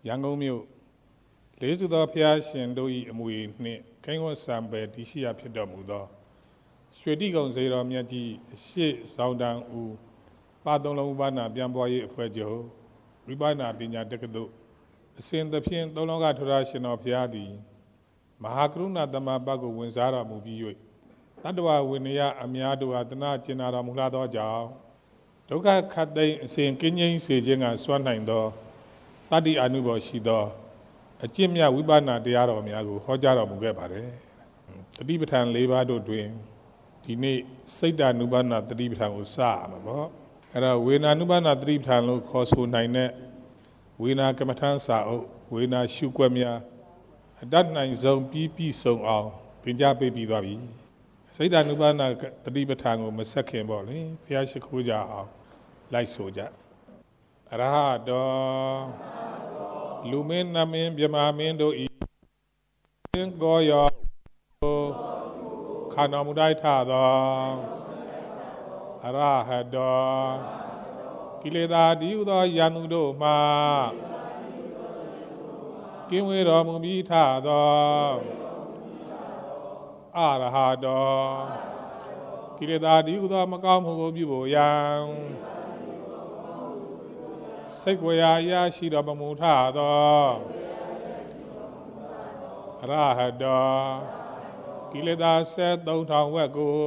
ရန်ကုန်မြို့လေးစုသောဖျားရှင်တို့၏အမွေနှင့်ကိန်းဝတ်စံပယ်တည်ရှိရာဖြစ်တော်မူသောရွှေတိကုံစေတော်မြတ်ကြီးအရှိဇောင်းတန်းဦးပါသုံးလုံးဥပနာပြန်ပွားရေးအဖွဲ့ချုပ်ဝိပဿနာပညာတက္ကသိုလ်အစဉ်သဖြင့်သုံးလောကထရရှင်တော်ဖျားသည်မဟာကရုဏာသမဘတ်ကိုဝင်စားတော်မူပြီး၍တတ္တဝဝိနည်းအများတို့အားတနာကျင်နာတော်မူလာသောကြောင့်ဒုက္ခခတ်သိမ်းအစဉ်ကင်းငြိမ်းစေခြင်းကစွမ်းနိုင်သောတတ္တိအနုဘောရှိသောအကျင့်မြတ်ဝိပဿနာတရားတော်များကိုဟောကြားတော်မူခဲ့ပါတယ်တတိပဋ္ဌာန်၄ပါးတို့တွင်ဒီနေ့စိတ်တ ानु ပါဒနာတတိပဋ္ဌာန်ကိုစရမှာပေါ့အဲ့တော့ဝေဒနာ ानु ပါဒနာတတိပဋ္ဌာန်လို့ခေါ်ဆိုနိုင်တဲ့ဝေဒနာကမ္မထံစာအုပ်ဝေဒနာရှုွက်များအတတ်နိုင်ဆုံးပြီးဆုံးအောင်သင်ကြားပေးပြီးသွားပြီစိတ်တ ानु ပါဒနာတတိပဋ္ဌာန်ကိုမဆက်ခင်ပေါ့လေဘုရားရှိခိုးကြအောင်လိုက်ဆိုကြအရဟတောလူမင်းနမင်းမြမမင်းတို့ဤသင်္ကောယောခန္ဓာမူတိုက်ထသောအရဟတောကိလေသာဒီဟုသောယန္တုတို့မှကင်းဝေးတော်မူပြီးထသောအရဟတောကိလေသာဒီဟုသောမကောင်းမှုကိုပြုဖို့ယံစိတ်ကိုယ်ရာအရာရှိတော်မူထသောအရဟတောကိလေသာ73,000ဝက်ကို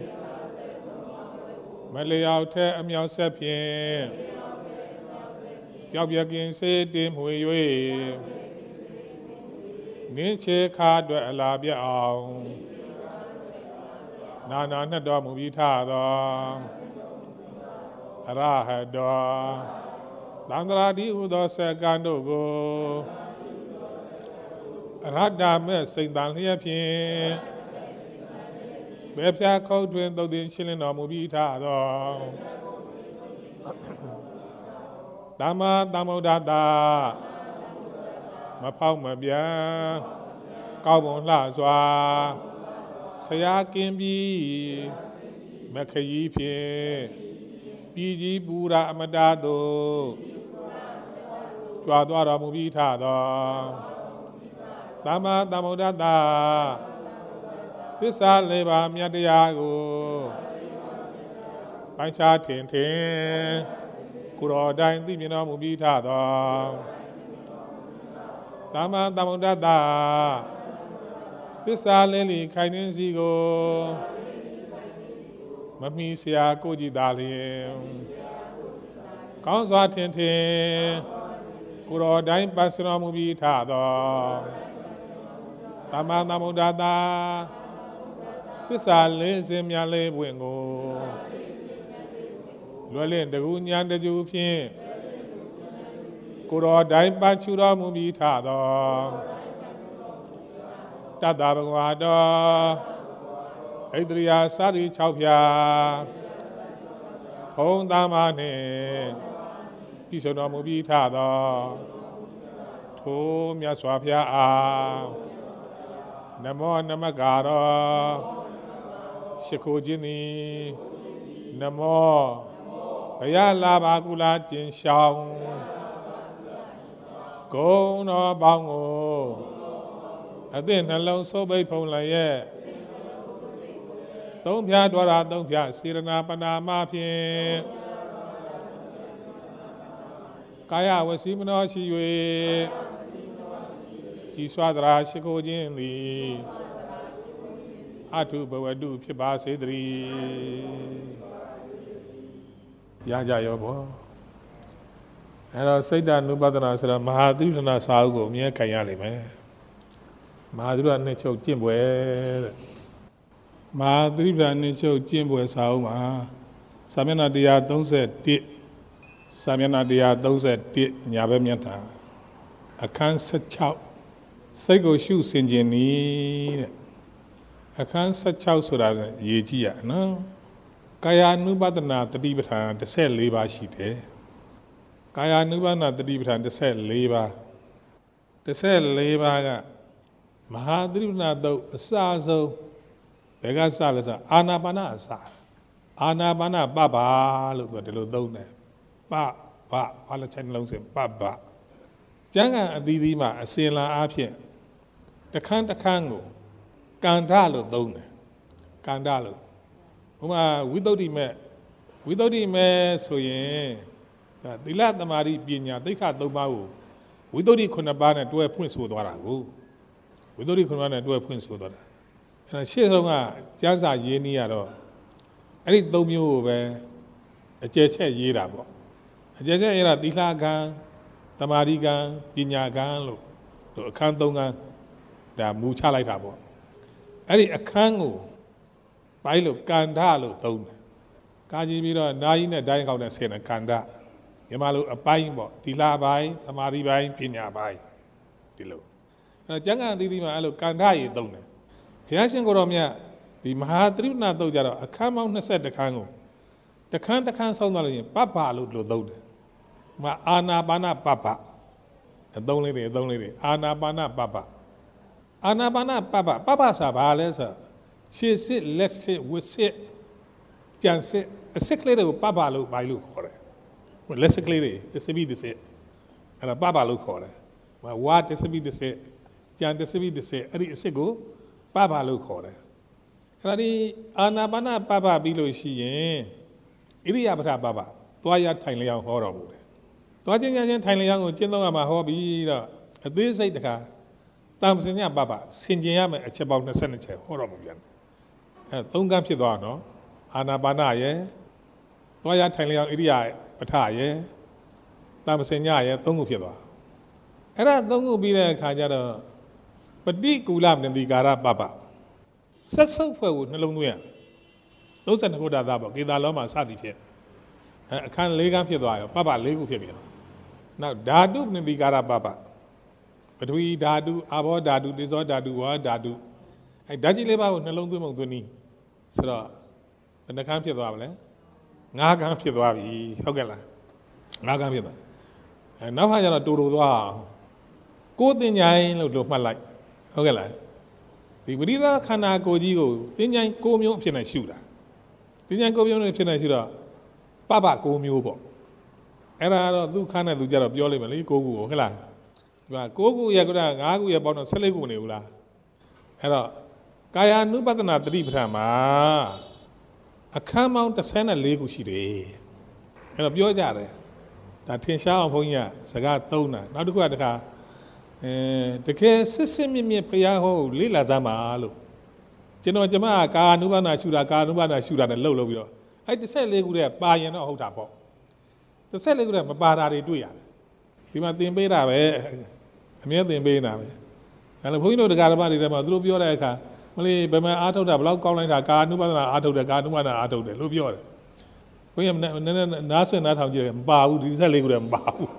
မလျောက်ထဲအမြောက်ဆက်ဖြင့်ပျောက်ပြကင်းစေတင်မှွေ၍နင်းချေခါအတွက်အလားပြအောင်နာနာနှက်တော်မူပြီးထသောအရဟတောသံဃာတိဟုသောစကံတို့ကိုအရဟတမဲ့စိတ်တန်လျက်ဖြင့်ဘယ်ဖြာခုတ်တွင်သုတ်တင်ရှင်းလင်းတော်မူပြီးထသောသမ္မာသမ္ဗုဒ္ဓတာမဖောက်မပြန်ကောင်းမွန်လှစွာဆရာကင်းပြီးမခရီးဖြင့်ပြည်ကြီးပူရာအမတသို့ကြွားသွားတော်မူပြီးထသောသမ္မာသမ္ဗုဒ္ဓတာသစ္စာလေးပါးမြတ်တရားကိုပိုင်းခြားထင်ကိုယ်တော်တိုင်သိမြင်တော်မူပြီးထသောသမ္မာသမ္ဗုဒ္ဓတာသစ္စာလေးလီခိုင်နှင်းစီကိုမမီဆရာကိုကြည်သာလျင်ကောင်းစွာထင်ကိုယ်တော်တိုင်ပတ်စတော်မူပြီးထသောသမ္မာသမ္ဗုဒ္ဓတာသစ္စာလေးစင်မြတ်လေးပွင့်ကိုလွယ်လင့်တကူဉာဏ်တကျူဖြင့်ကိုယ်တော်တိုင်ပတ်ချူတော်မူပြီးထသောတတ္တဘဂဝါတော်ဣတရိယာစသည်6ဖြာဘုံသားမနှင့်ဤဆုံးတော်မူပြီးထသောထိုမြတ်စွာဘုရားအားနမောနမကာရောရှိခိုးခြင်းသည်နမောဘယလာဘာကုလာကျင်ရှောင်းဂုဏ်တော်ပေါင်းကိုအသည့်နှလုံးစိုးပိတ်ဖုံးလျက်သုံးဖြာတော်ရာသုံးဖြာစေရနာပနာမဖြင့်ကာယဝစီမနောရှိ၍ကြည်စွာသရာရှိခိုးခြင်းသည်အထုဘဝတုဖြစ်ပါစေတည်းရကြရောဘောအဲ့တော့စိတ်တ ानु ပါဒနာဆိုတာမဟာသီရိပဋ္ဌာန်စာအုပ်ကိုအမြဲခံရလိမ့်မယ်မဟာသီရိပဋ္ဌာန်နှစ်ချုပ်ကျင့်ပွဲတဲ့မဟာသီရိပဋ္ဌာန်နှစ်ချုပ်ကျင့်ပွဲစာအုပ်မှာစာမျက်နှာ131စာမျက်နှာ131ညာဘက်မျက်နှာအခန်း16စိတ်ကိုရှုစင်ခြင်းနည်းတဲ့အခန်း16ဆိုတာရေးကြည့်ရနော်ကာယ ानु ပါဒနာတတိပဋ္ဌာန်14ပါးရှိတယ်ကာယ ानु ပါဒနာတတိပဋ္ဌာန်14ပါး14ပါးကမဟာသီရိပဋ္ဌာန်သုတ်အစဆုံးဘယ်ကစလဲဆိုအာနာပါနအစအာနာပါနပပလို့သူကဒီလိုသုံးတယ်ပဘာလို့ချိန်လုံးစင်ပပကျမ်းဂန်အသီးသီးမှာအစဉ်လာအားဖြင့်တခန်းကိုကန္ဓလို့သုံးတယ်ကန္ဓလို့ဥပမာဝိသုဒ္ဓိမဲ့ဆိုရင်ဒါသီလသမာဓိပညာသိက္ခာ၃ပါးကိုဝိသုဒ္ဓိ9ပါးနဲ့တွဲဖွင့်ဆိုသွားတာကိုဝိသုဒ္ဓိ9ပါးနဲ့တွဲဖွင့်ဆိုသွားတာအဲ့ဒါရှေ့ဆုံးကကျမ်းစာရေးနည်းရတော့အဲ့ဒီ၃မျိုးကိုပဲအကျယ်ချက်ရေးတာပေါ့အကျယ်ချက်ရေးတာသီလကံသမာဓိကံပညာကံလို့အခန်း၃ခန်းဒါမူချလိုက်တာပေါ့အဲ့ဒီအခန်းကိုပိုင်းလို့ကန္ဓလို့သုံးတယ်ကာကြည့်ပြီးတော့နာယီနဲ့ဒိုင်းကောက်နဲ့ဆင်တဲ့ကန္ဓမြန်မာလိုအပိုင်းပေါ့သီလပိုင်းသမာဓိပိုင်းပညာပိုင်းဒီလိုအဲ့တော့ကျမ်းဂန်အသီးသီးမှာအဲ့လိုကန္ဓရေသုံးတယ်ဘုရားရှင်ကိုယ်တော်မြတ်ဒီမဟာသရိပ္ပဏသုတ်ကြတော့အခန်းပေါင်း21ခန်းကိုတခန်းဆောင်းသွားလို့ရင်ပပ္ပလို့သုံးတယ်မအာနာပါနပပ္ပအသုံးလေးတွေအာနာပါနပပ္ပအာနာပါနပပ္ပဆိုတာဘာလဲဆိုရှေ့စစ်လက်စစ်ဝတ်စစ်ကြံစစ်အစစ်ကလေးတွေကိုပပ္ပလို့ဘာလို့ခေါ်တယ်လက်စစ်ကလေးတွေတစပိတစစ်အဲ့ဒါပပ္ပလို့ခေါ်တယ်ဝါတစပိတစစ်ကြံတစပိတစစ်အဲ့ဒီအစစ်ကိုပပ္ပလို့ခေါ်တယ်အဲ့ဒါဒီအာနာပါနပပ္ပပြီးလို့ရှိရင်ဣရိယာပထပပ္ပသွားရထိုင်လျောင်းဟောတော်မူတယ်သွားချင်းထိုင်လျောင်းကိုကျင့်သုံးရမှာဟောပြီးတော့အသေးစိတ်တခါတမ္ပစညပပ္ပဆင်ကျင်ရမယ်အချက်ပေါင်း22ချက်ဟောတော်မူပြန်အဲ၃ခန်းဖြစ်သွားနော်အာနာပါနရဲ့သွားရထိုင်လျောင်းဣရိယာပထရဲ့တမ္ပစညရဲ့၃ခုဖြစ်သွားအဲ့ဒါ၃ခုပြီးတဲ့အခါကျတော့ပฏิကူလမနတိကာရပပ္ပဆက်ဆုပ်ဖွဲ့ကိုနှလုံးသွင်းရ32ခုဓာတ်ပေါ့ကေတာလောမှာစသည်ဖြစ်အခန်း၄ခန်းဖြစ်သွားရောပပ္ပ၄ခုဖြစ်ပြီနောက်ဓာတုမနတိကာရပပ္ပပထဝီဓာတုအာဘောဓာတုတေဇောဓာတုဝါဓာတုအဲဓာတ်ကြီး၄ပါးကိုနှလုံးသွင်းပုံသွင်းနည်းဆိုတော့ဘယ်နှခန်းဖြစ်သွားမလဲ၅ခန်းဖြစ်သွားပြီဟုတ်ကဲ့လား၅ခန်းဖြစ်သွားအဲနောက်ခါကျတော့တူသွားအောင်ကိုယ်တင်ញိုင်းလို့မှတ်လိုက်ဟုတ်ကဲ့လားဒီပရိသခန္ဓာကိုယ်ကြီးကိုတင်ញိုင်း၉မျိုးအဖြစ်နဲ့ရှုတာတင်ញိုင်း၉မျိုးနဲ့ဖြစ်နေရှုတော့ပပ္ပ၉မျိုးပေါ့အဲ့ဒါတော့သူခန်းနဲ့သူကြတော့ပြောလိုက်မယ်လေ၉ခုကိုဟုတ်လားဒီမှာ9ခုရဲ့ကရ5ခုရဲ့ပေါင်းတော့14ခုမနေဘူးလားအဲ့တော့ကာယ ानु ပတ္တနာတတိပဋ္ဌာန်မှာအခန်းပေါင်း14ခုရှိတယ်အဲ့တော့ပြောကြတယ်ဒါထင်ရှားအောင်ဘုန်းကြီးကစကားသုံးတာနောက်တစ်ခုကတခါတကယ်စစ်မြင့်ဘုရားဟောလေ့လာစမ်းပါလို့ကျမကကာ ानु ပတ္တနာရှုတာနဲ့လှုပ်ပြီးတော့အဲ့14ခုတည်းပါရင်တော့ဟုတ်တာပေါ့14ခုတည်းမပါတာတွေတွေ့ရတယ်ဒီမှာသင်ပေးတာပဲအမြဲသင်ပေးနေတာပဲဒါလည်းဘုန်းကြီးတို့တရားဓမ္မတွေထဲမှာသူတို့ပြောတဲ့အခါမလေးဘယ်မှာအားထုတ်တာဘယ်လောက်ကောင်းလိုက်တာကာ ानु ပတ္တနာအားထုတ်တယ်ကာ ानु ပတ္တနာအားထုတ်တယ်လို့ပြောတယ်ဘုန်းကြီးနည်းနားဆွနားထောင်ကြည့်တယ်မပါဘူးဒီ14ခုတည်းမပါဘူး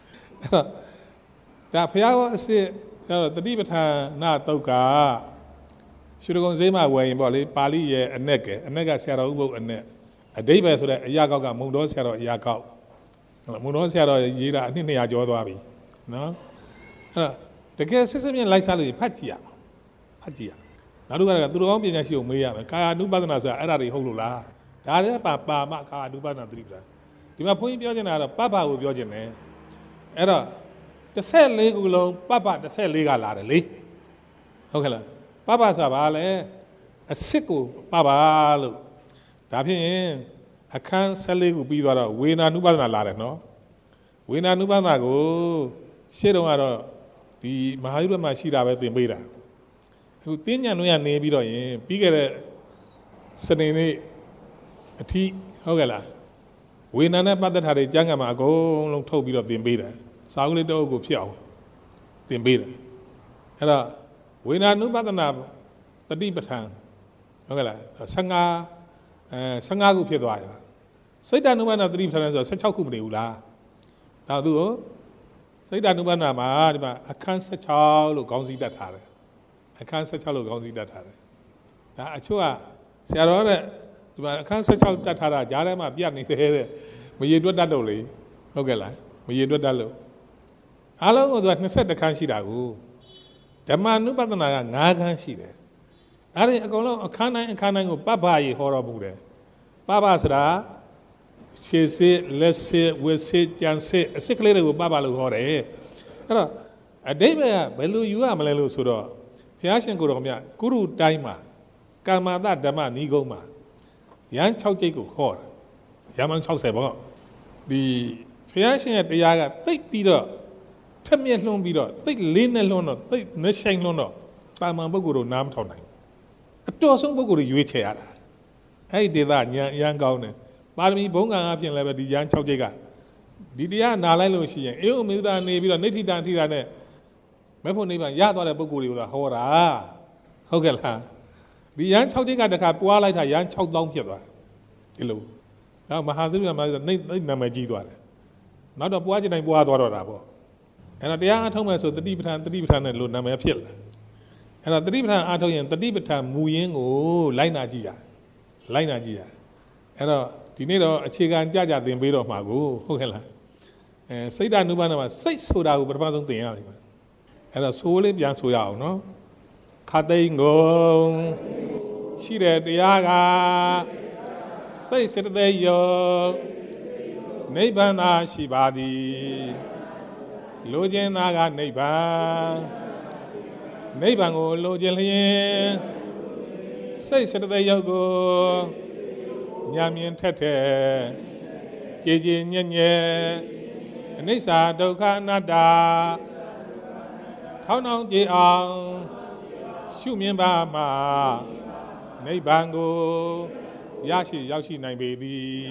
ဒါဘုရားကအစစ်တတိပဋ္ဌာန်နာတုတ်ကရွှေဒဂုံဈေးမှာဝယ်ရင်ပေါ့လေပါဠိရဲ့အနက်ကဆရာတော်ဥပုပ်အနက်အဓိပ္ပာယ်ဆိုတဲ့အရာကောက်ကမုံတော်ဆရာတော်အရာကောက်မုံတော်ဆရာတော်ရေးတာအနှစ်200ကျော်သွားပြီနော်အဲ့တော့တကယ်စစ်မြင့်လိုက်စားလို့ဖတ်ကြည့်ရနောက်တစ်ခါကသူတော်ကောင်းပညာရှိကိုမေးရမယ်ကာယ ानु ပတ္တနာဆိုတာအဲ့ဒါတွေဟုတ်လို့လားဒါလည်းပါမကာယ ानु ပတ္တနာသတိပဋ္ဌာန်ဒီမှာဘုန်းကြီးပြောချင်တာကတော့ပပ္ပကိုပြောချင်တယ်အဲ့တော့14ခုလုံးပပ္ပ14ကလာတယ်လေဟုတ်ကဲ့လားပပ္ပဆိုတာဘာလဲအစစ်ကိုပပ္ပလို့ဒါဖြင့်အခန်း14ခုပြီးသွားတော့ဝေနာနုပဒနာလာတယ်နော်ဝေနာနုပဒနာကိုရှေ့တုန်းကတော့ဒီမဟာယုရမှာရှိတာပဲသင်ပေးတာအခုတင်းညံတို့ကနေပြီးတော့ရင်ပြီးခဲ့တဲ့စနေနေ့အထိဟုတ်ကဲ့လားဝေနာနဲ့ပတ်သက်တာတွေကျမ်းဂန်မှာအကုန်လုံးထုတ်ပြီးတော့သင်ပေးတယ်စာအုပ်လေးတစ်အုပ်ကိုဖြစ်အောင်သင်ပေးတယ်အဲ့တော့ဝေနာနုပဒနာတတိပဋ္ဌာန်ဟုတ်ကဲ့လား15ခုဖြစ်သွားတယ်စိတ်တ ानु ပဒနာတတိပဋ္ဌာန်ဆိုတော့16ခုမနေဘူးလားဒါသူကိုစိတ်တ ानु ပဒနာမှာဒီမှာအခန်း16လို့ခေါင်းစည်းတတ်ထားတယ်အခန်း16လို့ခေါင်းစည်းတတ်ထားတယ်ဒါအချို့ကဆရာတော်တဲ့ဒီမှာအခန်း16တတ်ထားတာဂျားထဲမှာပြတ်နေတယ်တဲ့မရေတွက်တတ်လို့လေဟုတ်ကဲ့လားမရေတွက်တတ်လို့အားလုံးကသူက21ခန်းရှိတာကိုဓမ္မ ानु ပဒနာက9ခန်းရှိတယ်အဲ့ဒီအကုန်လုံးအခန်းတိုင်းကိုပပ္ပရေဟောတော်မူတယ်ပပ္ပဆိုတာရှေ့စစ်လက်စစ်ဝတ်စစ်ကြံစစ်အစစ်ကလေးတွေကိုပပ္ပလို့ဟောတယ်အတိတ်ဘယ်လိုယူရမလဲလို့ဆိုတော့ဘုရားရှင်ကိုယ်တော်မြတ်ကုရုတိုင်းမှာကာမတဓမ္မနိဂုံးမှာရန်6ကျိတ်ကိုဟောတာရမန်60ပေါ့ဒီဘုရားရှင်ရဲ့တရားကသိပ်ပြီးတော့ထက်မြက်လွှန်းပြီးတော့သိပ်လေးနဲ့လွှန်းတော့သိပ်နဲ့ဆိုင်လွှန်းတော့တာမန်ပုဂ္ဂိုလ်တို့နားမထောင်နိုင်အတော်ဆုံးပုဂ္ဂိုလ်တွေရွေးချယ်ရတာအဲ့ဒီဒေသဉာဏ်အရန်ကောင်းတယ်ပါရမီဘုံကံအပြင်လည်းပဲဒီရန်6ကျိတ်ကဒီတရားနာလိုက်လို့ရှိရင်အေဝမေတ္တာနေပြီးတော့နိဋ္ဌိတံထိတာနဲ့မဖို့နိဗ္ဗာန်ရသွားတဲ့ပုဂ္ဂိုလ်တွေကဟောတာဟုတ်ကဲ့လားဒီရန်6ကျိတ်ကတခါပွားလိုက်တာရန်6000ဖြစ်သွားဒီလိုနောက်မဟာသီရိယမှာနိနာမည်ကြီးသွားတယ်နောက်တော့ပွားချင်တိုင်းပွားသွားတော့တာပေါ့အဲ့တော့တရားအထုတ်မယ်ဆိုတတိပဋ္ဌာန်နဲ့လို့နာမည်ဖြစ်လာအဲ့တော့တတိပဋ္ဌာန်အထုတ်ရင်တတိပဋ္ဌာန်မူရင်းကိုလိုက်နာကြည့်ရအဲ့တော့ဒီနေ့တော့အခြေခံကြသင်ပေးတော့မှာကိုဟုတ်ကဲ့လားစိတ်ဓာတ်နုပါဒနာမှာစိတ်ဆိုတာကိုပထမဆုံးသင်ရလိမ့်မယ်အဲ့တော့ဆိုးလေးပြန်ဆိုရအောင်နော်ခသိန်းကုန်ရှိတဲ့တရားကစိတ်စေတသိက်ယောနိဗ္ဗာန်သာရှိပါသည်လိုချင်တာကနိဗ္ဗာန်ကိုလိုချင်လျင်စိတ်စေတသိက်ယောကိုညာမြင်ထက်ကြည်ကြည်ညက်ညက်အနိစ္စဒုက္ခအနတ္တထောင်းထောင်းကြည်အောင်ရှုမြင်ပါမှာနိဗ္ဗာန်ကိုရောက်ရှိနိုင်ပေသည်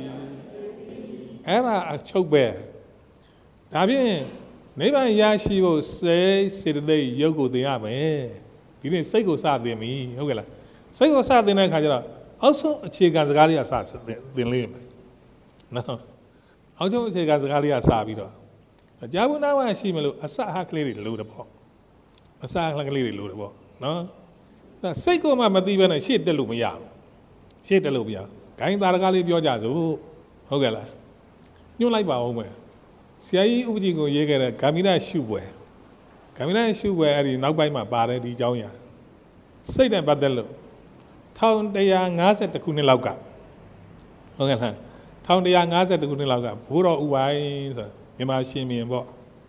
အဲ့ဒါအချုပ်ပဲဒါဖြင့်နိဗ္ဗာန်ရရှိဖို့စိတ်စေတသိက်ရုပ်ကိုသင်ရမယ်ဒီနေ့စိတ်ကိုစသင်ပြီဟုတ်ကဲ့လားစိတ်ကိုစသင်တဲ့အခါကျတော့အောက်ဆုံးအခြေခံစကားလေးကစသင်လေးမယ်နော်အောက်ဆုံးအခြေခံစကားလေးကစပြီးတော့ကြာဘူးနာဝရှိမလို့အစအဟကလေးတွေလိုတယ်ပေါ့အစအဟကလေးတွေလိုတယ်ပေါ့နော်စိတ်ကိုမှမသိဘဲနဲ့ရှေ့တက်လို့မရဘူးရှေ့တက်လို့မရဂိုင်းသားတကားလေးပြောကြစို့ဟုတ်ကဲ့လားညွှန်လိုက်ပါဦးမယ်ဆရာကြီးဥပဒေကိုရေးခဲ့တဲ့ဂမိရရှုပွဲအဲ့ဒီနောက်ပိုင်းမှာပါတယ်ဒီအကြောင်းအရာစိတ်နဲ့ပတ်သက်လို့1150ခုနှစ်လောက်ကဟုတ်ကဲ့လား1150ခုနှစ်လောက်ကဘိုးတော်ဥပိုင်းဆိုမြန်မာရှင်မြင်းပေါ့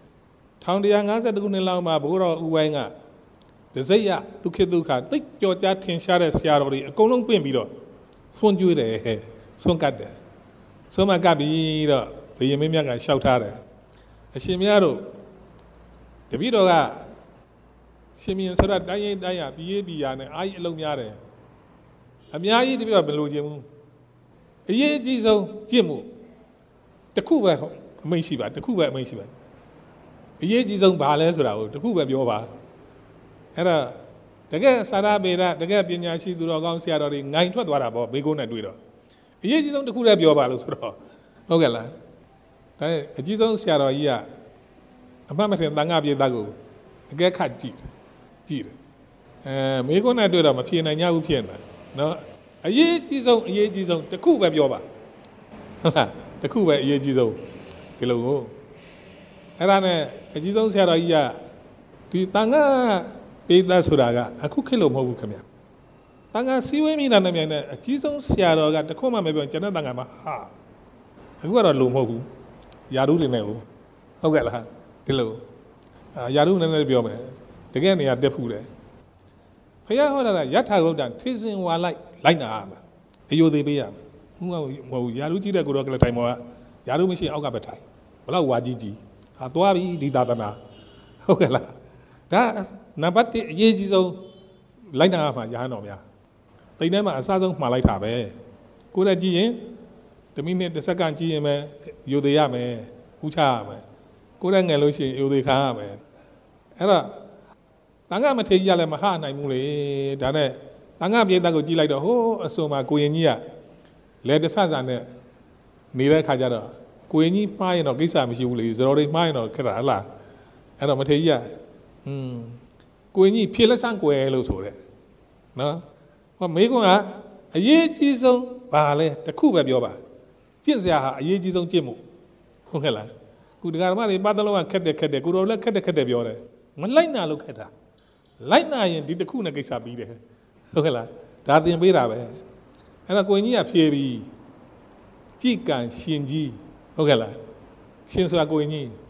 1150ခုနှစ်လောက်မှာဘိုးတော်ဥပိုင်းကဒဇိယဒုက္ခဒုက္ခသိကြော်ကြားထင်ရှားတဲ့ဆရာတော်တွေအကုန်လုံးပြင်ပြီးတော့ဆွန့်ကျွေးတယ်ဆွန့်ကတ်တယ်ဆွန့်မကပ်ပြီးတော့ဘုရင်မင်းမြတ်ကရှောက်ထားတယ်အရှင်မြတ်တို့တပည့်တော်ကရှင်မြင်းဆိုတော့တိုင်းရင်တိုင်းရပြည်ရနဲ့အာကြီးအလုံးများတယ်အများကြီးတပည့်တော်မလိုချင်ဘူးအရေးအကြီးဆုံးကြင့်မှုတစ်ခုပဲအမိန့်ရှိပါအရေးကြီးဆုံးဘာလဲဆိုတာကိုတစ်ခုပဲပြောပါအဲ့ဒါတကယ်စာရပေရတကယ်ပညာရှိသူတော်ကောင်းဆရာတော်တွေငိုင်ထွက်သွားတာပေါ့ဘေကုန်းနဲ့တွေ့တော့အရေးကြီးဆုံးတစ်ခုတည်းပြောပါလို့ဆိုတော့ဟုတ်ကဲ့လားဒါအကြီးဆုံးဆရာတော်ကြီးကအမှတ်မထင်သံဃာပြေသားကိုအကဲခတ်ကြည့်တယ်မေကုန်းနဲ့တွေ့တော့မဖြေနိုင်ကြဘူးဖြစ်နေနော်အရေးကြီးဆုံးတစ်ခုပဲပြောပါဟုတ်လားတစ်ခုပဲအရေးကြီးဆုံးဒီလိုကိုအဲ့ဒါနဲ့အကြီးဆုံးဆရာတော်ကြီးကဒီသံဃာပိဿဆိုတာကအခုခေတ်လို့မဟုတ်ဘူးခင်ဗျသံဃာစည်းဝေးမိတာနဲ့မြိုင်တဲ့အကြီးဆုံးဆရာတော်ကတခုမှမပြောကျွန်တော်သံဃာမှာအခုကတော့လုံမဟုတ်ဘူးယာရုတွေနဲ့ဟုတ်ကဲ့လားဒီလိုယာရုနဲ့ပြောမယ်တကယ်နေရာတက်ဖူးတယ်ဖခင်ဟောတာကယထာဂုတ်တံထေစင်ဝါလိုက်နာရမှာအယိုသေးပေးရမှာမဟုတ်ဘူးယာရုကြီးတဲ့ကိုတော့ကလေးတိုင်မောကယာရုမရှိအောက်ကပဲထိုင်ဘလောက်ဝါကြီးသွားပြီဒီသာသနာဟုတ်ကဲ့လားဒါနံပါတ်1အရေးကြီးဆုံးလိုက်နာရမှာရဟန်းတော်များတိမ်ထဲမှာအစားဆုံးမှားလိုက်တာပဲကိုယ်လည်းကြည့်ရင်1မိနစ်1စက္ကန့်ကြည့်ရင်ပဲယိုသေးရမယ်ဥချရမယ်ကိုယ်လည်းငယ်လို့ရှိရင်ယိုသေးခံရမယ်အဲ့တော့တန်ခါမထေကြီးကလည်းမဟနိုင်ဘူးလေဒါနဲ့တန်ခါပြေသက်ကိုကြည့်လိုက်တော့ဟိုးအစုံမှာကိုရင်ကြီးကလဲတဆဆန်နဲ့နေတဲ့ခါကျတော့ကိုရင်ကြီးမှားရင်တော့ကိစ္စမရှိဘူးလေဇတော်တွေမှားရင်တော့ခက်တာဟလားအဲ့တော့မထေကြီးကကိုရင်ကြီးဖြေလက်ဆန်းကွယ်လို့ဆိုတဲ့နော်ဟောမေးခွန်းကအရေးကြီးဆုံးဘာလဲတစ်ခုပဲပြောပါကျင့်စရာဟာအရေးကြီးဆုံးကျင့်မှုဟုတ်ကဲ့လားခုဒကာဓမ္မတွေပတ်သက်လို့ခက်တယ်ကိုတော်လည်းခက်တယ်ပြောတယ်မလိုက်နာလို့ခက်တာလိုက်နာရင်ဒီတစ်ခုနဲ့ကိစ္စပြီးတယ်ဟုတ်ကဲ့လားဒါသင်ပေးတာပဲအဲ့တော့ကိုရင်ကြီးကဖြေပြီးကြည်ကံရှင်ကြီးဟုတ်ကဲ့လားရှင်ဆိုတာကိုရင်ကြီး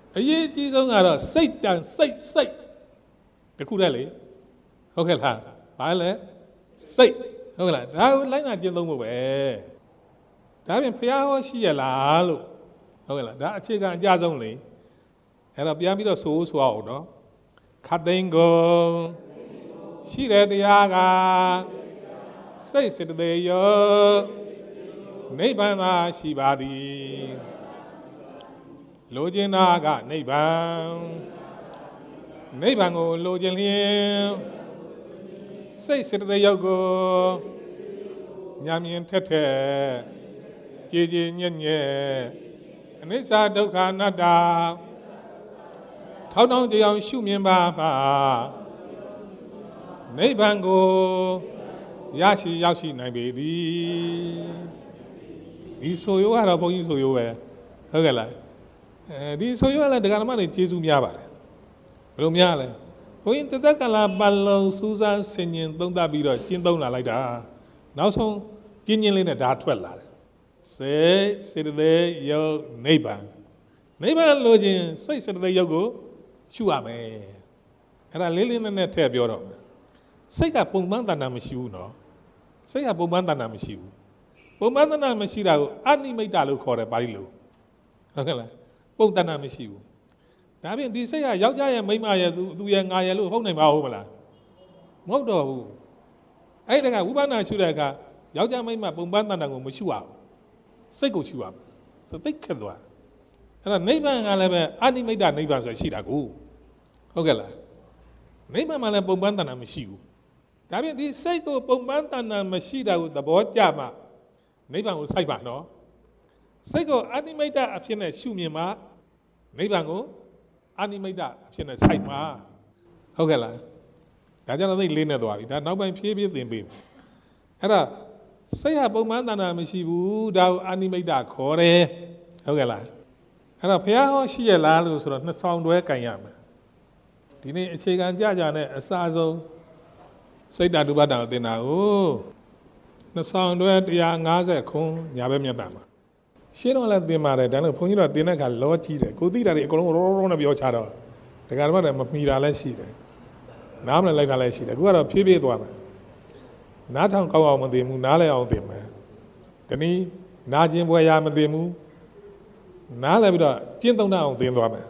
အရေးကြီးဆုံးကတော့စိတ်တန်စိတ်တခုတည်းလေဟုတ်ကဲ့လားဘာလဲစိတ်ဟုတ်ကဲ့လားဒါကိုလိုက်နာကျင့်သုံးဖို့ပဲဒါပြင်ဖျားဟောရှိရလားလို့ဟုတ်ကဲ့လားဒါအခြေခံအကြဆုံးလေအဲ့တော့ပြန်ပြီးတော့ဆိုအောင်နော်ခတ်သိန်းကုန်ရှိတဲ့တရားကစိတ်စေတသိက်ရောနိဗ္ဗာန်သာရှိပါသည်လိုချင်တာကနိဗ္ဗာန်ကိုလိုချင်လျင်စိတ်စေတသိက်ရောက်ကိုညာမြင်ထက်ကြည်ညက်အနိစ္စဒုက္ခအနတ္တထောင်းကြအောင်ရှုမြင်ပါမှာနိဗ္ဗာန်ကိုရောက်ရှိနိုင်ပေသည်ဒီဆိုရိုးကတော့ဘုန်းကြီးဆိုရိုးပဲဟုတ်ကဲ့လားဒီဆိုရိုးကလည်းဒကာဓမ္မတွေကျေးဇူးများပါတယ်ဘယ်လိုများလဲဘုန်းကြီးတသက်ကလာပတ်လုံးစူးစမ်းဆင်ញင်သုံးသပ်ပြီးတော့ကျင့်သုံးလာလိုက်တာနောက်ဆုံးကျင့်လေးနဲ့ဒါထွက်လာတယ်စေတသိက်ယုတ်နိဗ္ဗာန်လိုချင်စိတ်စေတသိက်ယုတ်ကိုရှုရမယ်အဲ့ဒါလေးနဲ့ထည့်ပြောတော့စိတ်ကပုံမှန်တဏ္ဍာမရှိဘူးနော်စိတ်ကပုံမှန်တဏ္ဍာမရှိဘူးပုံမှန်တဏ္ဍာမရှိတာကိုအနိမိတ်တလို့ခေါ်တယ်ပါဠိလိုဟုတ်ကဲ့လားပုံတဏ္ဍာမရှိဘူးဒါဖြင့်ဒီစိတ်ကယောက်ျားရဲ့မိန်းမရဲ့သူရဲ့ငါရဲ့လို့ဟုတ်နိုင်ပါဦးမလားမဟုတ်တော့ဘူးအဲ့ဒါကဝိပဿနာရှုတဲ့အခါယောက်ျားမိန်းမပုံမှန်တဏ္ဍာကိုမရှုရဘူးစိတ်ကိုရှုရမယ်ဆိုသိခက်သွားအဲ့တော့နိဗ္ဗာန်ကလည်းပဲအနိမိတ်တနိဗ္ဗာန်ဆိုရှိတာကိုဟုတ်ကဲ့လားနိဗ္ဗာန်မှာလည်းပုံမှန်တဏ္ဍာမရှိဘူးဒါဖြင့်ဒီစိတ်ကိုပုံမှန်တဏ္ဍာမရှိတာကိုသဘောကျမှနိဗ္ဗာန်ကိုစိုက်ပါနော်စိတ်ကိုအနိမိတ်တအဖြစ်နဲ့ရှုမြင်မှနိဗ္ဗာန်ကိုအနိမိတ်တအဖြစ်နဲ့စိုက်ပါဟုတ်ကဲ့လားဒါကြောင့်သိလေးနဲ့သွားပြီဒါနောက်ပိုင်းဖြည်းဖြည်းသင်ပေးအဲ့ဒါစိတ်ဟာပုံမှန်တဏ္ဍာမရှိဘူးဒါကိုအနိမိတ်တခေါ်တယ်ဟုတ်ကဲ့လားအဲ့တော့ဘုရားဟောရှိရလားလို့ဆိုတော့နှစ်ဆောင်တွဲကင်ရမယ်ဒီနေ့အခြေခံကြနဲ့အစအဆုံးစိတ်ဓာတုပ္ပတ္တကိုသင်တာကိုနှစ်ဆောင်တွဲ150ခုညာဘက်မျက်နှာမှာရှင်းတော့လည်းသင်ပါတယ်ဒါလို့ဘုန်းကြီးတို့သင်တဲ့အခါလောကြီးတယ်ကိုသိတာတွေအကုန်လုံးရောနဲ့ပြောချတော့ဒကာဓမ္မတွေမမီတာလည်းရှိတယ်နားမလည်းလိုက်တာလည်းရှိတယ်အခုကတော့ဖြည်းဖြည်းသွားမယ်နားထောင်ကောင်းအောင်မသိဘူးနားလည်းအောင်သိမယ်ဒီနည်းနားခြင်းပွဲရမသိဘူးနားလည်းပြီးတော့ကျင့်သုံးတတ်အောင်သင်သွားမယ်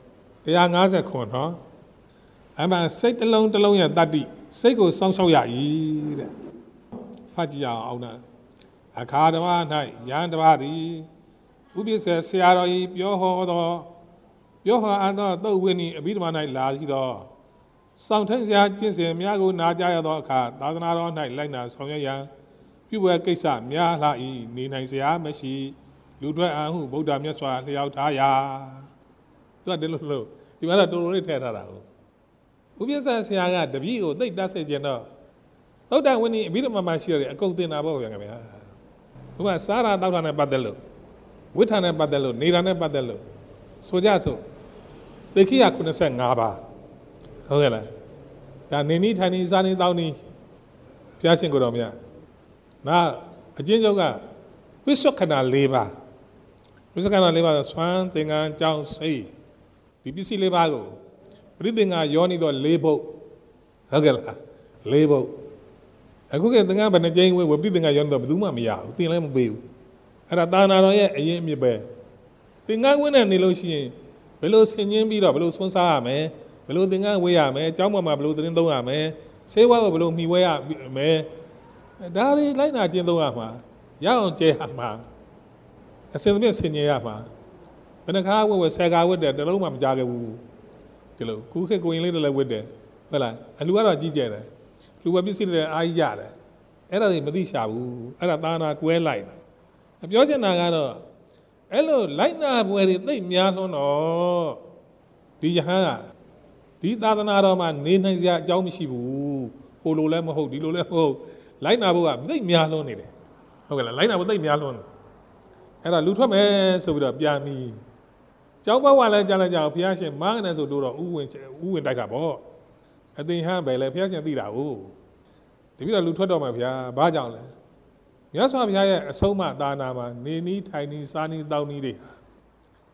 150ခုနော်အမှန်စိတ်တစ်လုံးရဲ့တတ္တိစိတ်ကိုစောင့်ရှောက်ရ၏တဲ့ဖတ်ကြည့်အောင်နာအခါဓမ္မ၌ယံတပါးသည်ဥပိ္ပစေဆရာတော်၏ပြောဟောအပ်သောသုတ်ဝိနည်းအဘိဓမ္မာ၌လာရှိသောစောင့်ထင်းစရာကျင့်စဉ်များကိုနာကြားရသောအခါသာသနာတော်၌လိုက်နာဆောင်ရွက်ရန်ပြုဝဲကိစ္စများလှ၏နေနိုင်စရာမရှိလူထွက်အံဟုဗုဒ္ဓမြတ်စွာလျှောက်ထားရာသူကဒီလိုဒီမှာတော့တော်တော်လေးထည့်ထားတာဟုတ်ဥပိ္ပစေဆရာကတပည့်ကိုသိတ်တတ်စေခြင်းတော့သုတ္တဝိနည်းအဘိဓမ္မာမှာရှိရတယ်အကုန်သင်တာပေါ့ဗျာခင်ဗျာဥပမာစားတာတောက်တာနဲ့ပတ်သက်လို့ဝိထာနဲ့ပတ်သက်လို့နေတာနဲ့ပတ်သက်လို့ဆိုကြဆိုသေခိယ85ပါးဟုတ်ကဲ့လားဒါနေနီးထိုင်နီးစားနီးတောင်းနီးဘုရားရှင်ကိုတော်မြတ်နောက်အကျဉ်းချုပ်ကဝိသုခဏ4ပါးဝိသုခဏ4ပါးဆိုဆွမ်းသင်္ကန်းကြောင်းစိတ်ဒီပစ္စည်း4ပါးကိုပရိသင်္ဃယောနိတော့4ဘုတ်ဟုတ်ကဲ့လား4ဘုတ်အခုကသင်္ကန်းဘယ်နှကြိမ်ဝပရိသင်္ဃယောနိတော့ဘယ်သူမှမရဘူးသင်လည်းမပေးဘူးအဲ့ဒါသာနာတော်ရဲ့အရင်အမြစ်ပဲသင်္ကန်းဝင်းနဲ့နေလို့ရှိရင်ဘယ်လိုဆင်ញင်းပြီးတော့ဘယ်လိုဆွန်းစားရမယ်ဘယ်လိုသင်္ကန်းဝေးရမယ်အကြောင်းပေါ်မှာဘယ်လိုသတင်းသုံးရမယ်ဆေးဝါးကိုဘယ်လိုမှီဝဲရမယ်ဒါတွေလိုက်နာကျင့်သုံးရမှာရအောင်ကျဲရမှာအစင်သမီးဆင်ញင်ရမှာဘယ်နှခါဝဲဆယ်ခါဝတ်တယ်တလုံးမှမကြခဲ့ဘူးဒီလိုခုခေတ်ကိုရင်လေးတွေလည်းဝတ်တယ်ဟုတ်လားအလူကတော့ကြီးကျယ်တယ်လူဝပစ္စည်းတွေအားကြီးရတယ်အဲ့ဒါတွေမသိရှာဘူးအဲ့ဒါသာနာကွဲလိုက်တာပြောချင်တာကတော့အဲ့လိုလိုက်နာပွဲတွေသိများလွန်းတော့ဒီယဟန်ကဒီသာသနာတော်မှာနေနိုင်စရာအကြောင်းမရှိဘူးဟိုလိုလည်းမဟုတ်ဒီလိုလည်းမဟုတ်လိုက်နာဖို့ကသိများလွန်းနေတယ်ဟုတ်ကဲ့လားလိုက်နာဖို့သိများလွန်းတယ်အဲ့ဒါလူထွက်မယ်ဆိုပြီးတော့ပြန်ပြီးကျောင်းဘဝလည်းကြားလိုက်ကြအောင်ဘုရားရှင်မားနေဆိုတော့ဥဝင်တိုက်တာပေါ့အသိဟန်ပဲလေဘုရားရှင်သိတာကိုတပိတော့လူထွက်တော့မယ်ဘုရားဘာကြောင့်လဲမြတ်စွာဘုရားရဲ့အဆုံးအမသာနာမှာနေနီးထိုင်နီးစားနီးတောင်းနီးတွေ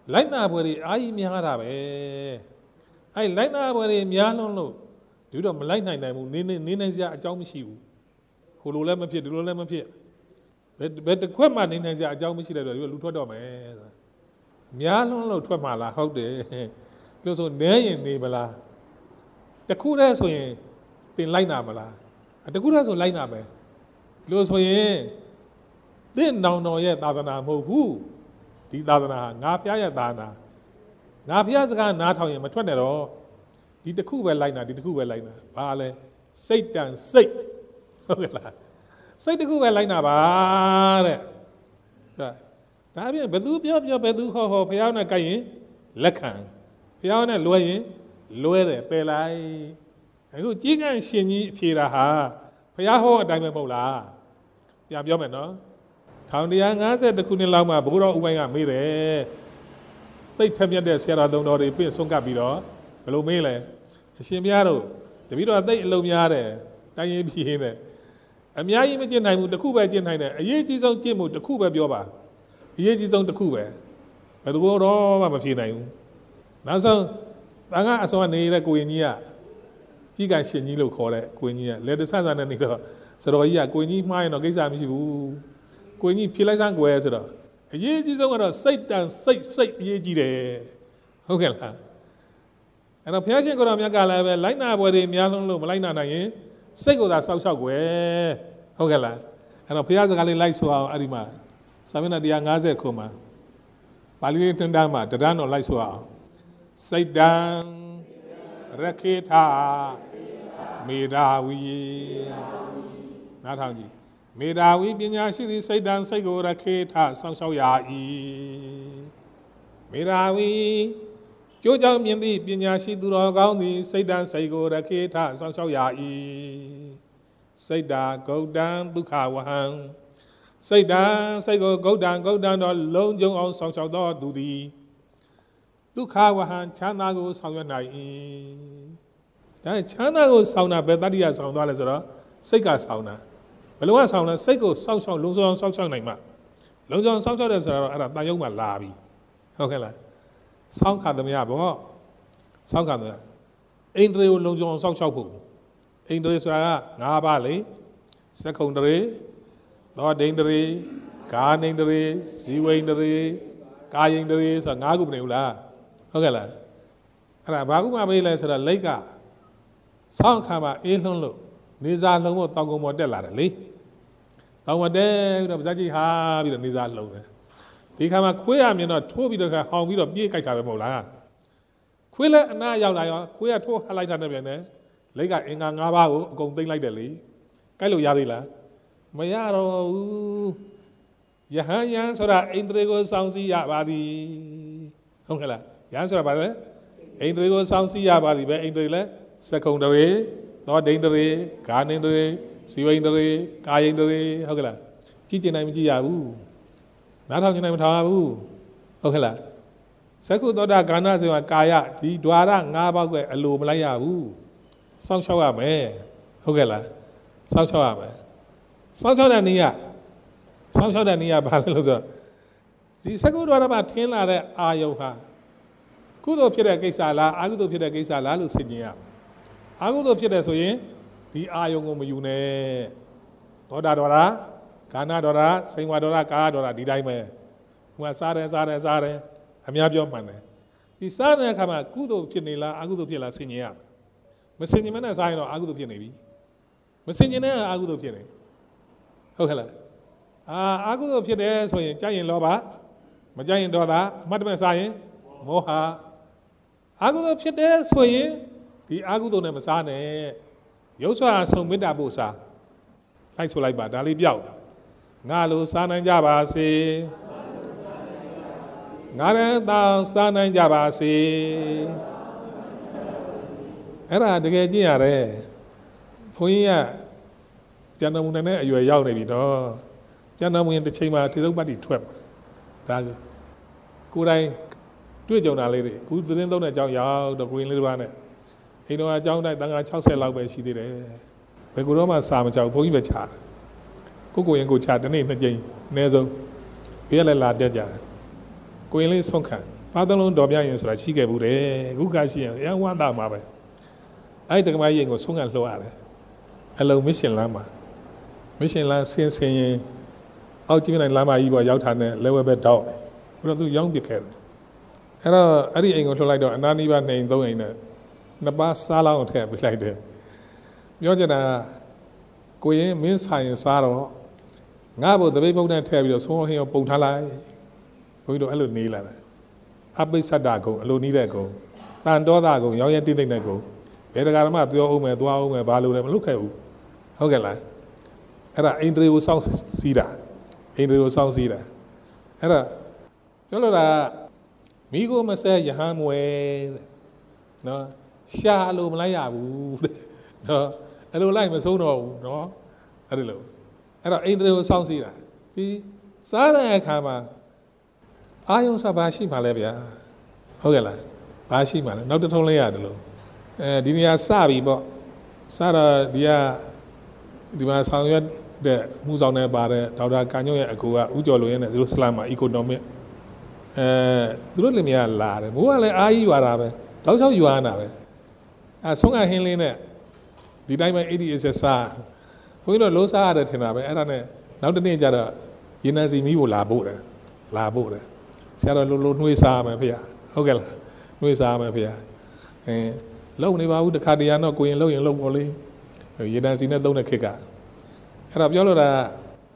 လိုက်နာပွဲတွေအားကြီးများတာပဲအဲ့လိုက်နာပွဲတွေများလုံးလို့ဒီတော့မလိုက်နိုင်ဘူးနေနိုင်စရာအကြောင်းမရှိဘူးဟိုလိုလည်းမဖြစ်ဒီလိုလည်းမဖြစ်ဘယ်တစ်ခွက်မှနေနိုင်စရာအကြောင်းမရှိတဲ့တော့ဒီလူထွက်တော့မယ်များလုံးလို့ထွက်မှာလားဟုတ်တယ်ပြောဆိုနဲရင်နေမလားတခုတည်းဆိုရင်တင်လိုက်နာမလားတခုတည်းဆိုလိုက်နာမယ်လို့ဆိုရင်သင်နောင်တော်ရဲ့သာသနာမဟုတ်ဘူးဒီသာသနာဟာငါဖျားရဲ့သာသနာငါဖျားစကားနားထောင်ရင်မထွက်နဲ့တော့ဒီတစ်ခုပဲလိုက်နာဒီတစ်ခုပဲလိုက်နာဘာလဲစိတ်တန်စိတ်ဟုတ်ကဲ့လားစိတ်တစ်ခုပဲလိုက်နာပါတဲ့ဒါအပြင်ဘယ်သူပြောဘယ်သူဟောဖျားနဲ့ကြိုက်ရင်လက်ခံဖျားနဲ့လွဲရင်လွဲတယ်ပယ်လိုက်အခုကြီးကန့်ရှင်ကြီးအဖြေတာဟာဖျားဟောအတိုင်းပဲမဟုတ်လားပြန်ပြောမယ်နော်1150ခုနှစ်လောက်မှဘုရားဥပိုင်းကမေးတယ်သိထက်မြက်တဲ့ဆရာတော်တွေပြင့်ဆုံးကပ်ပြီးတော့ဘယ်လိုမေးလဲအရှင်ဘုရားတို့တပည့်တော်သိအလုံးများတယ်တိုင်းရေးပြင်းတယ်အများကြီးမကျင့်နိုင်ဘူးတစ်ခုပဲကျင့်နိုင်တယ်အရေးကြီးဆုံးကျင့်မှုတစ်ခုပဲပြောပါအရေးကြီးဆုံးတစ်ခုပဲဘယ်သူတော့မှမဖြေနိုင်ဘူးနောက်ဆုံးတန်ခါအစောနေတဲ့ကိုရင်ကြီးကကြီးကရှင်ကြီးလို့ခေါ်တဲ့ကိုရင်ကြီးကလက်တဆဆနဲ့နေတော့စတော်ကြီးကကိုရင်ကြီးမှားရင်တော့ကိစ္စမရှိဘူးကိုကြီးဖြေလိုက်စမ်းကွယ်ဆိုတော့အရေးကြီးဆုံးကတော့စိတ်တန်စိတ်အရေးကြီးတယ်ဟုတ်ကဲ့လားအဲ့တော့ဘုရားရှင်ကိုတော်မြတ်ကလည်းပဲလိုက်နာပွဲတွေများလုံးလို့မလိုက်နာနိုင်ရင်စိတ်ကိုသာစောက်ရှောက်ကွယ်ဟုတ်ကဲ့လားအဲ့တော့ဘုရားစကားလေးလိုက်ဆိုအောင်အဲ့ဒီမှာစာမျက်နှာ150ခုမှာပါဠိလေးတန်းတန်းမှာတရားတော်လိုက်ဆိုအောင်စိတ်တံရခေထမေဓာဝီနားထောင်ကြည့်မေဓာဝီပညာရှိသည့်စိတ်တံစိတ်ကိုရခေထစောင့်ရှောက်ရ၏မေဓာဝီကျိုးကြောင့်မြင်သည့်ပညာရှိသူတော်ကောင်းသည်စိတ်တံစိတ်ကိုရခေထစောင့်ရှောက်ရ၏စိတ်တာဂௌတံဒုက္ခဝဟံစိတ်တံစိတ်ကိုဂௌတံတော့လုံးကျုံအောင်စောင့်ရှောက်သောသူသည်ဒုက္ခဝဟံချမ်းသာကိုဆောင်ရွက်နိုင်၏ဒါချမ်းသာကိုဆောင်တာဘယ်တတ္တိယဆောင်သွားလဲဆိုတော့စိတ်ကဆောင်တာဘယ်လိုကဆောင်လဲစိတ်ကိုစောင့်ရှောက်လုံးစုံအောင်စောင့်ရှောက်နိုင်မှလုံးစုံစောင့်ရှောက်တယ်ဆိုတော့အဲ့ဒါတန်ရုံမှလာပြီဟုတ်ကဲ့လားစောင့်ခါသမျှဘောစောင့်ခါသမျှအိန္ဒြေကိုလုံးစုံအောင်စောင့်ရှောက်ဖို့အိန္ဒြေဆိုတာက၅ပါးလေစက္ခုံတရေသောဒိန္ဒြေကာနိန္ဒြေဇီဝိန္ဒြေကာယိန္ဒြေဆိုတာ၅ခုမနေဘူးလားဟုတ်ကဲ့လားအဲ့ဒါဘာခုမှမေးလဲဆိုတော့လိတ်ကစောင့်ခါမှာအေးလွန်းလို့နေစာလုံးဖို့တောင်ကုန်းပေါ်တက်လာတယ်လေတောင်ပေါ်တက်ပြီးတော့ဗဇက်ကြီးဟာပြီးတော့နေစာလုံးတယ်ဒီခါမှာခွေးရမြင်တော့ထိုးပြီးတော့ဟောင်ပြီးတော့ပြေးကြိုက်တာပဲမဟုတ်လားခွေးလည်းအနာရောက်လာရောခွေးကထိုးဟလိုက်တာနဲ့ပြန်တယ်လိတ်ကအင်္ဂါ၅ပါးကိုအကုန်သိမ့်လိုက်တယ်လေကြိုက်လို့ရသေးလားမရတော့ဘူးယဟန်ယန်ဆိုတာအိန္ဒြေကိုစောင့်စည်းရပါသည်ဟုတ်ကဲ့လားယန်ဆိုတာဘာလဲအိန္ဒြေကိုစောင့်စည်းရပါသည်ပဲအိန္ဒြေလဲစက္ခုံတရေသောဒိန္ဒရေဂာနိန္ဒရေဇီဝိန္ဒရေကာယိန္ဒရေဟုတ်ကဲ့လားကြည့်ကျင်နိုင်မကြည့်ရဘူးနားထောင်ကျင်နိုင်မထောင်ရဘူးဟုတ်ကဲ့လားစက္ခုသောတာကာဏဆိုတာကာယဒီဓွာရ၅ပါးကအလိုမလိုက်ရဘူးစောင့်ရှောက်ရမယ်ဟုတ်ကဲ့လားစောင့်ရှောက်ရမယ်စောင့်ရှောက်တဲ့နေရာဘာလဲလို့ဆိုတော့ဒီစက္ခုဓွာရမှာထင်းလာတဲ့အာယုဟာကုသိုလ်ဖြစ်တဲ့ကိစ္စလားအကုသိုလ်ဖြစ်တဲ့ကိစ္စလားလို့ဆင်ခြင်ရအကုသိုလ်ဖြစ်တယ်ဆိုရင်ဒီအာယုကိုမယူနဲ့သောတာဒေါရကာဏဒေါရစိန်ဝါဒေါရကာဒေါရဒီတိုင်းပဲဟိုကစားတယ်အများပြောမှန်တယ်ဒီစားတဲ့အခါမှာကုသိုလ်ဖြစ်နေလားအကုသိုလ်ဖြစ်လားဆင်ခြင်ရမဆင်ခြင်မနဲ့စားရင်တော့အကုသိုလ်ဖြစ်နေပြီမဆင်ခြင်တဲ့အကုသိုလ်ဖြစ်နေဟုတ်ကဲ့လားအကုသိုလ်ဖြစ်တယ်ဆိုရင်ကြိုက်ရင်လောဘမကြိုက်ရင်ဒေါသအမှတ်တမဲ့စားရင်မောဟအကုသိုလ်ဖြစ်တယ်ဆိုရင်ဒီအကုသိုလ်နဲ့မစားနဲ့ရုပ်ဆွမ်းဆုံးမေတ္တာပို့စားလိုက်ဆိုလိုက်ပါဒါလေးပြောက်ငါလိုစားနိုင်ကြပါစေငါလည်းသာစားနိုင်ကြပါစေအဲ့ဒါတကယ်ကြည့်ရတယ်ဘုန်းကြီးကပြန်တော်မူတဲ့အရွယ်ရောက်နေပြီတော့ပြန်တော်မူရင်တစ်ချိန်မှာထေရုပ်ပတ်တိထွက်ဒါကိုယ်တိုင်တွေ့ကြုံတာလေးတွေခုသတင်းသုံးတဲ့အကြောင်းရောက်တော့ကိုရင်လေးတစ်ပါးနဲ့အိမ်တော်အကြောင်းတိုင်းတန်ခါ60လောက်ပဲရှိသေးတယ်ဘယ်ကိုတော့မှစာမကြောက်ဘုန်းကြီးပဲချာကိုရင်ကိုချာတနေ့2ကြိမ်အနည်းဆုံးဘေးလည်းလာတက်ကြတယ်ကိုရင်လေးဆုံးခံ Padalon Dobian Rashika Bude, Gukashian, young one down Mabe. I took my young song and lower. Hello, Mission Lama. Mission Lama saying, Ultimate Lama Iba Yautan, lower bed dog. What do young became? Hello, I didn't go like that, and not even named though in it. Nabas Sala on tab like that. Yojana Queen means high in sorrow. Nabo the baby don't tell you so here Botalai. We don't allow Nila. Abbey Sadago, Lunidago. Tandodago, Yoya didn't go. Bedagarama, your home, Dwao, Balu, and look at you. Okay, like. Era Indri South Cedar. Indri South Cedar. Era Yolora Migo Massa Yahamwe. No, Shalom Layabu. No, I don't like my son. No, I don't know. Era Indri South Cedar. The Sada Kama. I also Bashi Malabia. Okay, Bashi Mal, not only Adelo. Dinia Sabi, but Sada Dia Dima Sangyat, the Muzana Bare, Tauda Canyo, Akua, Ujolo, and Jerusalem, economic. Drulimia Lare, Muale Ayu Arabe, that's how you are now. As long as Helena, the diamond 80 is a sa. We don't lose our Tinabe, and now the nature Yinazi Miu Labore, Labore. Sarah Louis Armapia, Hogel, Louis Armapia. Lonely about the Cardiano going low and low volley. You dance in a donor kicker. Rabiola,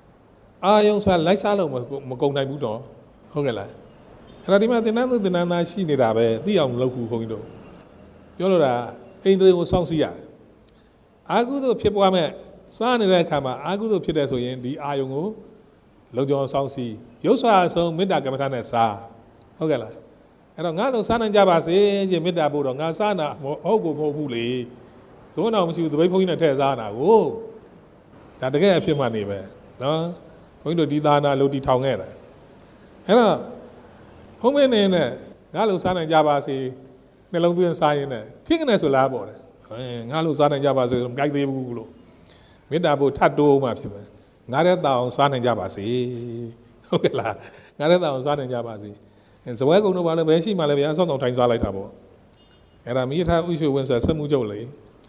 I also like Salom, Mogona Budo, Hogela. Radima the Nana the Nana she did have the young local window. Yolora, Angel was Sonsia. I go to Pipuame, San and Kama, I go to Pideso, the Ayongo, Lojon Sonsi. You saw some Midagamatana Sa. Hogela. And on Gano San and Jabas, Midabu, on Gasana, Ogo Mobule. So now she was the way point at Tezana. Oh, that the guy of your money, no? Going to Didana Lodi Tonga. And home in Galo San and Jabas, Melodian Sign, King as a labor. Galo San and Jabas, Gagdi Bulo. Midabu Tado, my people. Nada down San and Jabasi. Okay, Nada down San and Jabasi. And so I go to Valabeshi, Malavia, sometimes I like Tabo. And I meet her with you when I said Mujoli.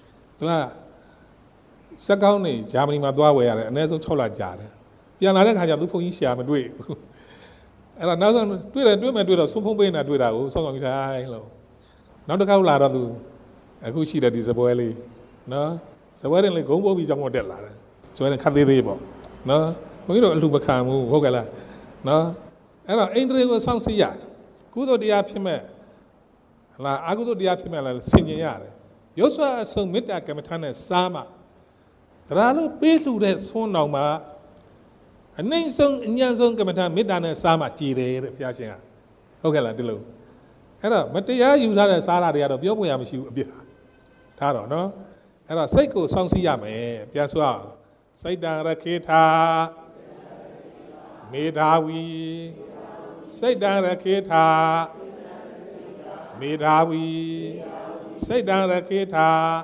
Sakoni, Germany, Madua, and there's a Chola Jar. Yanaka had a look for Isha, and do it. And another do a simple way and I do it out, so long as not the Kaula do. I could see that is a boy. No, so why don't go over with your model? So I can't leave. No, we don't look a Hogala. No, and I ain't really some sea. Good or the Apime. La Agudo the Apimel, Senior. You saw some Midakamatana Sama. Ralo Belu that so no a name song in Yanson Kamatan Midana Sama Tire, Piasia. Hogala Dilo. And but they are you had a salary out of your way, I'm sure. Taro, no? And a psycho song Siame, Piasua. Say down Raketa Medawi. Say down Raketa Medawi. Say down Raketa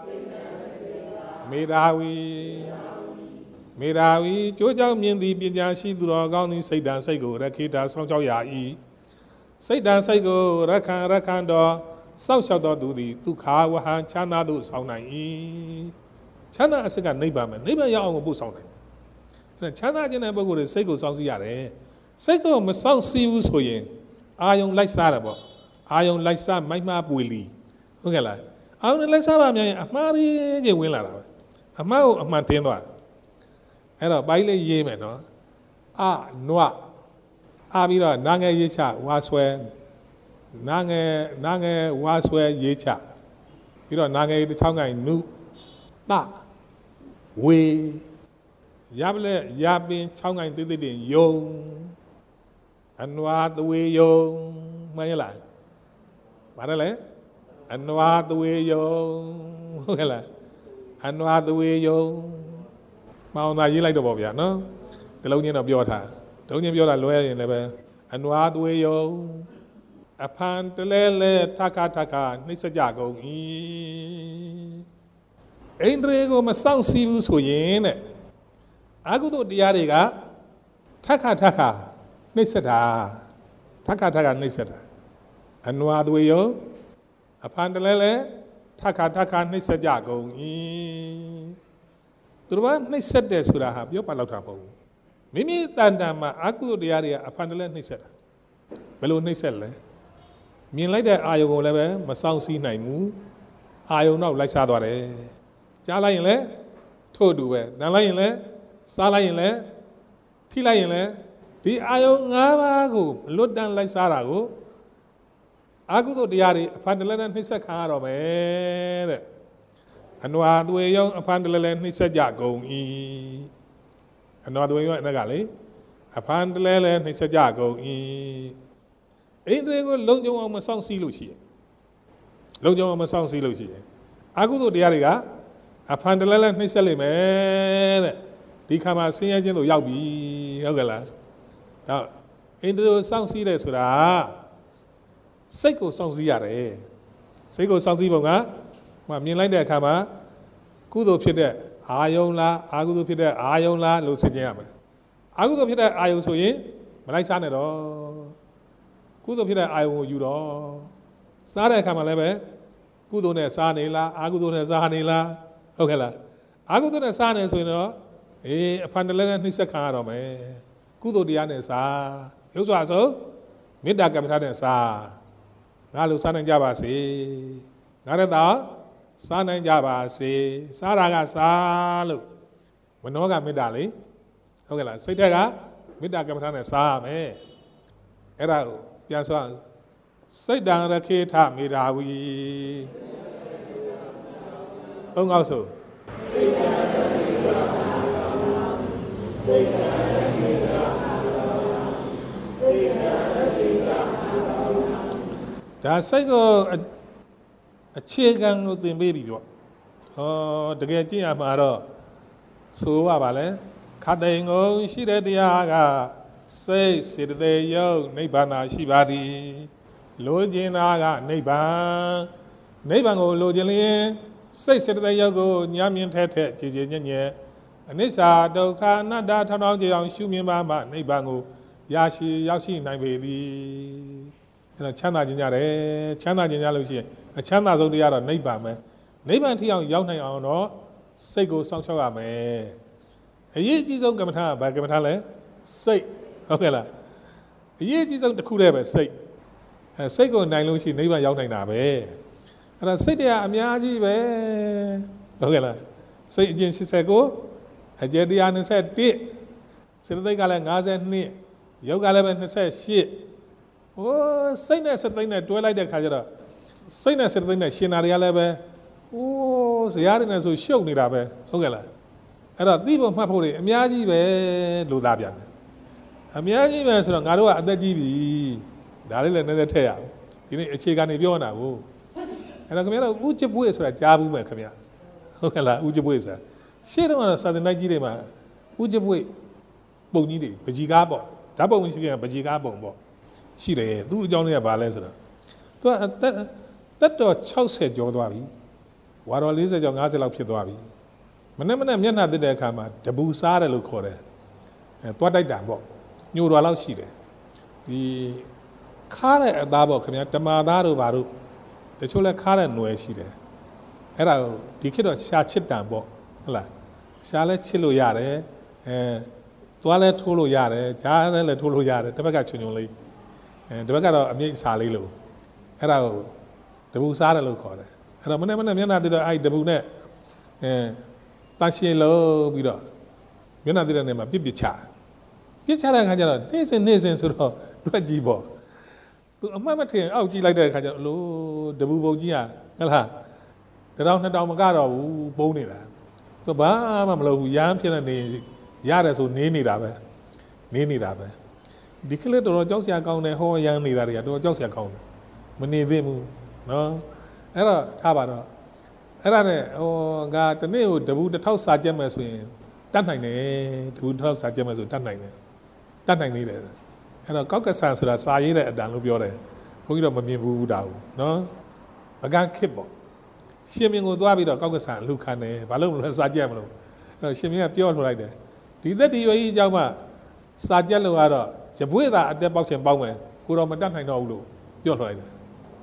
Medawi. Medawi, Joja Mindi Bianchi Duragani, say down Sago, Raketa, Sanjoya. Say down Sago, Rakando, South Shadow do the Tukawahan, Chana do Saunai. China as a neighbor young book on it. China didn't ever go to Sego South Yare. Sego must sound see you so yen. I don't like Sarabo. I don't like Sam, my map willy. Okay, I don't like Sabam, a Mari, you will. A mouth of Montana. And a baile yemen, no? Ah, noa. Abira, Nanga Yecha, was where Nanga was where Yecha. You know, Nanga the tongue I knew. Nah. We Yable Yabin Chong did it in Yong and what the way Yong my life. Marale and what the way Yong and what the way Yong Mount I like the Bobia, no? The Lonian of Yota. Don't you have a lawyer in the and what the way Yong upon the Lele Taka Taka, Nisa Jago. Endrego must sound serious for yen. I go to the Ariga Taka Taka, Niseta, Taka Taka Niseta. အနွားသွေယောအဖန်တလဲလဲထခါနှိမ့်ဆက်ကြကုန်၏သူတို့ကနှိမ့်ဆက်တယ်ဆိုတာဟာပြောပါလောက်တာမဟုတ်ဘူးမိမိတန်တန်မှာအကုသိုလ်တရားတွေကအဖန်တလဲနှိမ့်ဆက်တာဘယ်လိုနှိမ့်ဆက်လဲမြင်လိုက်တဲ့အာယုံကိုလည်းပဲမဆောင်စည်းနိုင်ဘူးအာယုံတော့လိုက်စားသွားတယ်ကြားလိုက်ရင်လည်းထို့တူပဲနားလိုက်ရင်လည်းစားလိုက်ရင်လည်းထိလိုက်ရင်လည်းဒီအာယုံ၅ပါးကိုလွတ်တန်းလိုက်စားတာကိုအကုသိုလ်တရားတွေအဖန်တလဲနဲ့နှိမ့်ဆက်ခံရတော့မယ်တဲ့အနွားသွေရောအဖန်တလဲလဲနှိမ့်ဆက်ကြကုန်၏အနွားသွေရောအဲ့ဒါကလေအဖန်တလဲလဲနှိမ့်ဆက်ကြကုန်၏အိန္ဒြေကိုလုံခြုံအောင်မဆောင်စည်းလို့ရှိရင်လုံခြုံအောင်မဆောင်စည်းလို့ရှိရင်အကုသိုလ်တရားတွေကအဖန်တလဲလဲနှိမ့်ဆက်လိမ့်မယ်တဲ့ဒီခါမှာဆင်းရဲခြင်းတို့ရောက်ပြီဟုတ်ကဲ့လားတော့အိန္ဒြေကိုစောင့်စည်းတယ်ဆိုတာစိတ်ကိုစောင့်စည်းရတယ်စိတ်ကိုစောင့်စည်းပုံကမြင်လိုက်တဲ့အခါမှာကုသိုလ်ဖြစ်တဲ့အာယုံလားအကုသိုလ်ဖြစ်တဲ့အာယုံလားလို့သိကြရမယ်အကုသိုလ်ဖြစ်တဲ့အာယုံဆိုရင်မလိုက်စားနဲ့တော့ကုသိုလ်ဖြစ်တဲ့အာယုံကိုယူတော့စားတဲ့အခါမှာလည်းပဲကုသိုလ်နဲ့စားနေလားအကုသိုလ်နဲ့စားနေလားဟုတ်ကဲ့လားအကုသိုလ်နဲ့စားနေဆိုရင်တော့အဖန်တလဲနဲ့နှိမ့်ဆက်ခံရတော့မယ်ကုသိုလ်တရားနဲ့စားရုပ်စွာဆိုမေတ္တာကမ္မထာနဲ့စားငါလိုစားနိုင်ကြပါစေငါရတာစားနိုင်ကြပါစေစားတာကစားလို့မနောကမေတ္တာလေဟုတ်ကဲ့လားစိတ်ထက်ကမေတ္တာကမ္မထာနဲ့စားရမယ်အဲ့ဒါကိုပြန်ဆိုစိတ်တံရခေထမေတ္တာဝီသုံးခေါက်ဆိုဒါစိတ်ကိုအခြေခံကိုသင်ပေးပြီပေါ့တကယ်ကြည့်ရမှာတော့ဆိုရပါလဲခတ်တိန်ကိုရှိတဲ့တရားကစိတ်စေတသိက်ယုတ်နိဗ္ဗာန်သာရှိပါသည်လိုချင်တာကနိဗ္ဗာန်ကိုလိုချင်လျင်စိတ်စေတသိက်ယုတ်ကိုညံ့မြင့်ထဲကြည်ညက်အနိစ္စဒုက္ခအနတ္တထောင်ကြအောင်ရှုမြင်ပါမှနိဗ္ဗာန်ကိုရောက်ရှိနိုင်ပေသည်အဲ့တော့ချမ်းသာခြင်းကြတယ်ချမ်းသာခြင်းကြလို့ရှိရင်အချမ်းသာဆုံးတရားတော့နိဗ္ဗာန်ပဲနိဗ္ဗာန်ထိအောင်ရောက်နိုင်အောင်တော့စိတ်ကိုစောင့်ရှောက်ရမယ်အရေးအကြီးဆုံးကမ္မထာကဘာကမ္မထာလဲစိတ်ဟုတ်ကဲ့လားအရေးအကြီးဆုံးတစ်ခုတည်းပဲစိတ်စိတ်ကိုနိုင်လို့ရှိရင်နိဗ္ဗာန်ရောက်နိုင်တာပဲအဲ့ဒါစိတ်တရားအများကြီးပဲဟုတ်ကဲ့လားစိတ်အကျဉ်89အကျယ်တရား21စေတသိက်ကလည်း52ယောက်ကလည်းပဲ28စိတ်နဲ့စိတ်သိမ်းနဲ့တွဲလိုက်တဲ့ခါကျတော့စိတ်နဲ့စိတ်သိမ်းနဲ့ရှင်နာတွေကလည်းပဲဇရာတွေနဲ့ဆိုရှုပ်နေတာပဲဟုတ်ကဲ့လားအဲ့တော့သိဖို့မှတ်ဖို့တွေအများကြီးပဲလို့သားပြန်တယ်အများကြီးပဲဆိုတော့ငါတို့ကအသက်ကြီးပြီဒါလေးလည်းနည်းနည်းထည့်ရအောင်ဒီနေ့အခြေခံနေပြောနေတာကိုအဲ့တော့ခင်ဗျားတို့ဥကျပွေဆိုတာကြားဘူးမယ်ခင်ဗျာဟုတ်ကဲ့လားဥကျပွေဆိုတာရှေ့တော့စာသင်တိုက်ကြီးတွေမှာဥကျပွေပုံကြီးတွေပကြီးကားပေါ့ဓာတ်ပုံရှိခဲ့ပကြီးကားပုံပေါ့ရှိတယ်သူ့အကြောင်းလေးကဘာလဲဆိုတော့သူကတက်တော်60ကျော်သွားပြီဝါတော်40ကျော်50လောက်ဖြစ်သွားပြီမနေ့မျက်နှာတက်တဲ့အခါမှာတပူစားတယ်လို့ခေါ်တယ်သွားတိုက်တာပေါ့ညိုတော်လောက်ရှိတယ်ဒီခါတဲ့အသားပေါ့ခင်ဗျာတမာသားတို့ဘာတို့တချို့လဲခါတဲ့ຫນွယ်ရှိတယ်အဲ့ဒါဒီခေတ်တော့ရှာချစ်တံပေါ့ဟုတ်လားရှာလဲချစ်လို့ရတယ်သွားလဲထိုးလို့ရတယ်ဂျားလဲထိုးလို့ရတယ်တစ်ဘက်ကချွန်လေးဒီဘက်ကတော့အမြိတ်စားလေးလို့အဲ့ဒါကိုတပူစားတယ်လို့ခေါ်တယ်အဲ့တော့မနေ့မျက်နှာတည်းတော့အဲ့တပူနဲ့တန်ရှင်းလို့ပြီးတော့မျက်နှာတည်းတဲ့နေမှာပြစ်ချတဲ့အခါကျတော့နေ့စဉ်ဆိုတော့တွက်ကြည့်ပေါ့သူအမှတ်မထင်အောက်ကြည့်လိုက်တဲ့အခါကျတော့လို့တပူပုံကြီးဟဲ့လား1000 2000မကတော့ဘူးပုံနေတာသူဘာမှမလုပ်ဘူးရမ်းဖြစ်နေနေရတယ်ဆိုနေနေတာပဲဒီကလေးတော်ကြောက်စရာကောင်းတယ်ဟောရမ်းနေတာတွေကတော်ကြောက်စရာကောင်းတယ်မနေသင့်ဘူးနော်အဲ့တော့ထားပါတော့အဲ့ဒါနဲ့ကတနေ့ကိုတပူ1000စာကြက်မယ်ဆိုရင်တတ်နိုင်တယ်တပူ1000စာကြက်မယ်ဆိုတတ်နိုင်နေတယ်အဲ့တော့ကောက်ကဆန်ဆိုတာစာရေးတဲ့အတန်လို့ပြောတယ်ဘုန်းကြီးတော့မမြင်ဘူးဒါဘူးနော်ပကန်းခစ်ပေါ့ရှင်မင်းကိုသွားပြီးတော့ကောက်ကဆန်လူခံတယ်ဘာလို့မလဲစာကြက်မလို့အဲ့တော့ရှင်မင်းကပြောလှလိုက်တယ်ဒီသက်ဒီရွယ်ကြီးအကြောင်းမှစာကြက်လို့ကတော့ဂျပွေသာအတက်ပေါက်ချင်ပေါက်မယ်ကိုတော့မတတ်နိုင်တော့ဘူးလို့ပြောလှလိုက်တယ်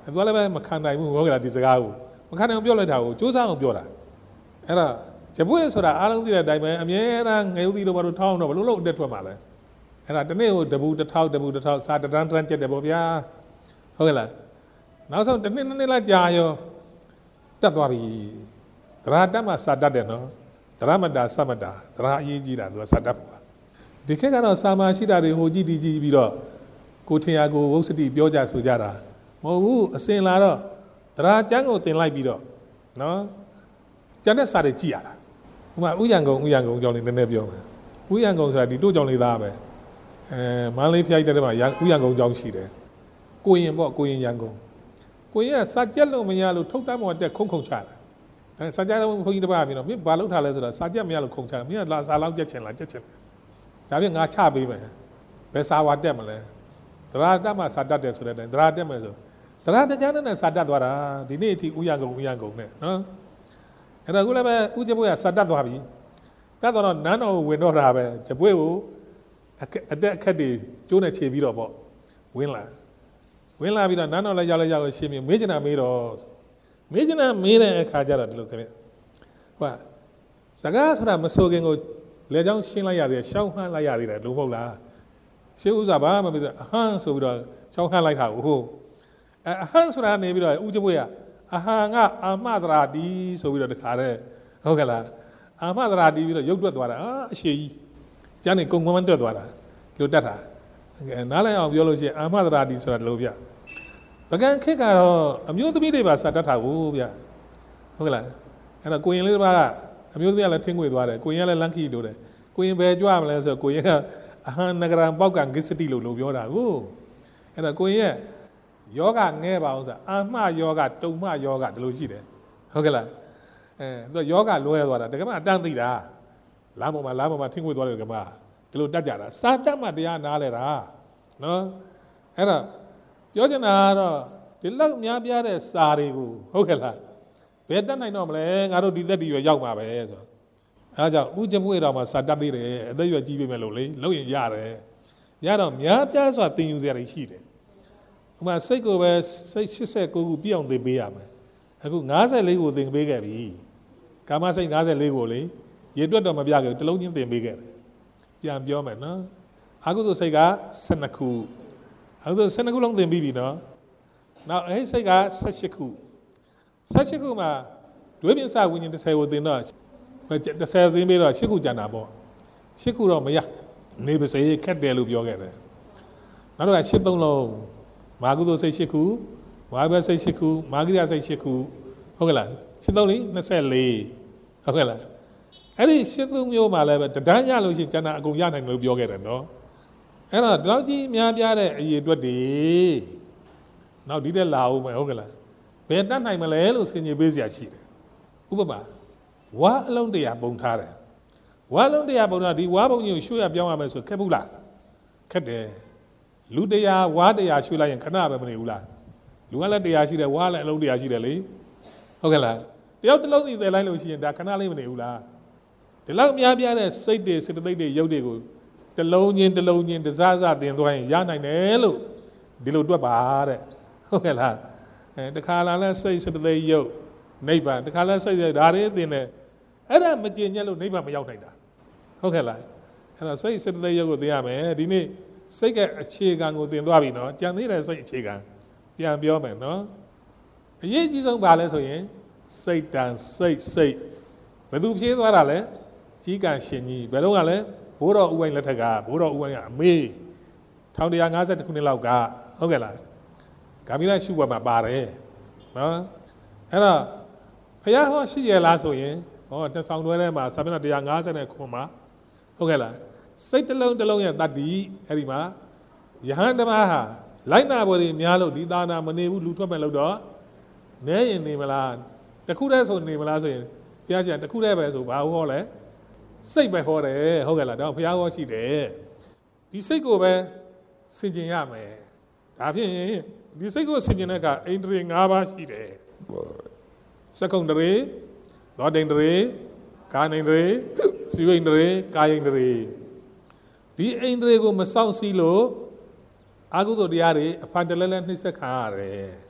သွားလည်းပဲမခံနိုင်ဘူးဟုတ်ကဲ့ဒီစကားကိုမခံနိုင်ပြောလိုက်တာကိုစူးစမ်းအောင်ပြောတာအဲ့ဒါဂျပွေဆိုတာအားလုံးသိတဲ့အတိုင်းပဲအမြဲတမ်းငယ်ဦးသီးတို့ဘာလို့ထောင်းတော့ဘလို့လို့အတက်ထွက်မှာလဲအဲ့ဒါတနေ့ကိုတပူတစ်ထောက်စာတန်းကျက်တယ်ပေါ့ဗျာဟုတ်ကဲ့လားနောက်ဆုံးတစ်နှစ်လောက်ကြာရောတက်သွားပြီသရတတ်မှစာတတ်တယ်နော်သရမတာစမတာသရအရေးကြီးတာသူကစာတတ်ပါဒီခေတ်ကတော့စာမရှိတာတွေဟိုကြည့်ဒီကြည့်ပြီးတော့ကိုထင်ရကိုဝုစတိပြောကြဆိုကြတာမဟုတ်ဘူးအစင်လာတော့သရကျမ်းကိုသင်လိုက်ပြီးတော့နော်ကျန်တဲ့စာတွေကြည့်ရတာဥပမာဥယျံကုံကြောင့်လည်းနည်းနည်းပြောမယ်ဥယျံကုံဆိုတာဒီတို့ကြောင့်လေးသားပဲမန္တလေးဖျားကြီးတဲ့မှာဥယျံကုံကြောင့်ရှိတယ်ကိုရင်ရန်ကုန်ကိုရင်ကစာကြက်လို့မရလို့ထုတ်တမ်းပေါ်တက်ခုံချတာဒါစာကြက်တော့ဘုန်းကြီးတစ်ပါးပြီးတော့မင်းဘာလုပ်ထားလဲဆိုတော့စာကြက်မရလို့ခုံချတာမင်းကလာစာလောက်ကြက်ချင်လားဒါပြင်ငါချပေးမယ်ဘယ်စာဝါတက်မလဲသရတတ်မှစာတတ်တယ်ဆိုတဲ့အတိုင်းသရတက်မယ်ဆိုသရတကြနဲ့စာတတ်သွားတာဒီနေ့အထိဥယျံကုံနဲ့နော်အဲ့ဒါခုလည်းပဲဥကျပွေကစာတတ်သွားပြီတတ်တော့နန်းတော်ဝင်တော့တာပဲကျပွေကိုအတက်အခက်တွေကျိုးနဲ့ခြေပြီးတော့ပေါ့ဝင်လာပြီးတော့နန်းတော်လည်းရောက်ရှင်းပြီးမေးချင်တာမေးတဲ့အခါကျတော့ဒီလိုခင်ဗျဟုတ်စကားဆိုတာမဆိုခင်ကိုလေကြောင်းရှင်းလိုက်ရသေးတယ်ရှောင်းဟန်းလိုက်ရသေးတယ်လို့မဟုတ်လားရှင်းဥစွာဘာမှမပြီးတော့အဟန်းဆိုပြီးတော့ရှောင်းဟန်းလိုက်တာဟုတ်အဟန်းဆိုတာနေပြီးတော့ဥကျပွေကအဟန်ကအာမသရာတီဆိုပြီးတော့တခါတည်းဟုတ်ကဲ့လားအာမသရာတီပြီးတော့ရုပ်တွက်သွားတာအရှိကြီးကျန်နေကုံကွမ်းတွက်သွားတာဒီလိုတတ်တာနားလည်အောင်ပြောလို့ရှိရင်အာမသရာတီဆိုတာဒီလိုဗျပကံခေတ်ကတော့အမျိုးသမီးတွေပါစတတ်တာကိုဗျဟုတ်ကဲ့လားအဲ့တော့ကိုရင်လေးတစ်ပါးကအမျိုးသမီးကလည်းထင်းခွေသွားတယ်ကိုရင်ကလည်းလန့်ခီလို့တယ်ကိုရင်ဘယ်ကြွမလဲဆိုတော့ကိုရင်ကအဟန်နဂရံပေါက်ကံဂစ္စတိလို့ပြောတာကိုအဲ့တော့ကိုရင်ရဲ့ယောဂငဲပါအောင်ဆိုအာမယောဂတုံမယောဂဒီလိုရှိတယ်ဟုတ်ကဲ့လားသူကယောဂလွဲသွားတာတကယ်မှအတန်းသိတာလမ်းပေါ်မှာထင်းခွေသွားတယ်တကယ်မှဒီလိုတတ်ကြတာစာတတ်မှတရားနားလဲတာနော်အဲ့တော့ပြောချင်တာကတော့ဒီလောက်များပြားတဲ့စာတွေကိုဟုတ်ကဲ့လားဘယ်တတ်နိုင်တော့မလဲငါတို့ဒီသက်တည်ရွယ်ရောက်မှာပဲဆိုတော့အဲဒါကြောင့်ဥကျပွေတော်မှာစာတတ်သေးတယ်အသက်ရွယ်ကြီးပြီမဲ့လို့လေလုပ်ရင်ရတယ်ရတော့များပြားစွာသင်ယူစရာတွေရှိတယ်ဥပမာစိတ်ကိုပဲစိတ်89ခုပြည့်အောင်သင်ပေးရမယ်အခု54ကိုသင်ပေးခဲ့ပြီကာမစိတ်54ကိုလေရေတွက်တော့မပြခဲ့ဘူးတစ်လုံးချင်းသင်ပေးခဲ့တယ်ပြန်ပြောမယ်နော်အခုဆိုစိတ်က12ခုအခုဆို12ခုလုံးသင်ပြီးပြီနော်နောက်အဲ့စိတ်က18ခုမှာဒွေးပြစဝိညာဉ်30ကိုသင်တော့30သင်ပြီးတော့8ခုကျန်တာပေါ့8ခုတော့မရနေပါစေခက်တယ်လို့ပြောခဲ့တယ်နောက်တော့83လုံးမာကုသိုလ်စိတ်8ခုဝါဘစိတ်8ခုမာဂိယစိတ်8ခုဟုတ်ကဲ့လား83လေး24ဟုတ်ကဲ့လားအဲ့ဒီ83မျိုးမှာလည်းပဲတဒန်းရလို့ရှိရင်ကျန်တာအကုန်ရနိုင်တယ်လို့ပြောခဲ့တယ်နော်အဲ့တော့ဒီလောက်ကြီးများပြားတဲ့အရေးအတွက်တွေနောက်ဒီတဲ့လာအောင်မယ်ဟုတ်ကဲ့လားဘယ်တတ်နိုင်မလဲလို့ဆင်ခြင်ပေးစရာရှိတယ်ဥပမာဝါအလုံး100ပုံထားတယ်ဝါအလုံး100ပုံထားဒီဝါပုံကြီးကိုရွှေ့ရပြောင်းရမယ်ဆိုခက်ဘူးလားခက်တယ်လူ100ဝါ100ရွှေ့လိုက်ရင်ခဏပဲမနေဘူးလားလူကလည်း100ရှိတယ်ဝါလည်းအလုံး100ရှိတယ်လေဟုတ်ကဲ့လားတယောက်တစ်လုံးစီသယ်လိုက်လို့ရှိရင်ဒါခဏလေးမနေဘူးလားဒီလောက်အများပြားတဲ့စိတ်တွေစေတသိက်တွေရုပ်တွေကိုတစ်လုံးချင်းတစားစတင်သွားရင်ရနိုင်တယ်လို့ဒီလိုတွက်ပါတဲ့ဟုတ်ကဲ့လားတခါလာလဲစိတ်စေတသိက်ရုပ်နိဗ္ဗာန်တခါလဲစိတ်ဒါတွေသင်တယ်အဲ့ဒါမကျင်ညက်လို့နိဗ္ဗာန်မရောက်နိုင်တာဟုတ်ကဲ့လားအဲ့တော့စိတ်စေတသိက်ရုပ်ကိုသင်ရမယ်ဒီနေ့စိတ်ကအခြေခံကိုသင်သွားပြီနော်ကြံသေးတယ်စိတ်အခြေခံပြန်ပြောမယ်နော်အရေးကြီးဆုံးပါလဲဆိုရင်စိတ်တန်စိတ်ဘယ်သူဖြေးသွားတာလဲကြီးကံရှင်ကြီးဘယ်တော့ကလဲဘိုးတော်ဥပိုင်လက်ထက်ကဘိုးတော်ဥပိုင်ကအမေ1152ခုနှစ်လောက်ကဟုတ်ကဲ့လားဂါမိရရှုဘတ်မှာပါတယ်နော်အဲ့တော့ဖယားဟောရှိရလားဆိုရင်ဟောတဆောင်တွဲထဲမှာစာမျက်နှာ150ခုမှာဟုတ်ကဲ့လားစိတ်တစ်လုံးရဲ့တတ္တိအဲ့ဒီမှာယဟန်ဓမ္မဟာလိုက်နာပေါ်တွေများလို့ဒီသာနာမနေဘူးလူထွက်မဲ့လို့တော့နဲရင်နေမလားတခုတည်းဆိုနေမလားဆိုရင်ဘုရားရှင်တခုတည်းပဲဆိုဘာဟောလဲစိတ်ပဲဟောတယ်ဟုတ်ကဲ့လားတော့ဘုရားဟောရှိတယ်ဒီစိတ်ကိုပဲဆင်ခြင်ရမယ်ဒါဖြင့်ဒီစိတ်ကိုဆင်ခြင်တဲ့အခါအိန္ဒြေ5ပါးရှိတယ်စကုံတရေသောတိန္ဒြေကာနိန္ဒြေစီဝိန္ဒြေကာယိန္ဒြေဒီအိန္ဒြေကိုမစောင့်စည်းလို့အာဟုသောတရားတွေအဖန်တလဲလဲနှိမ့်ဆက်ခံရတယ်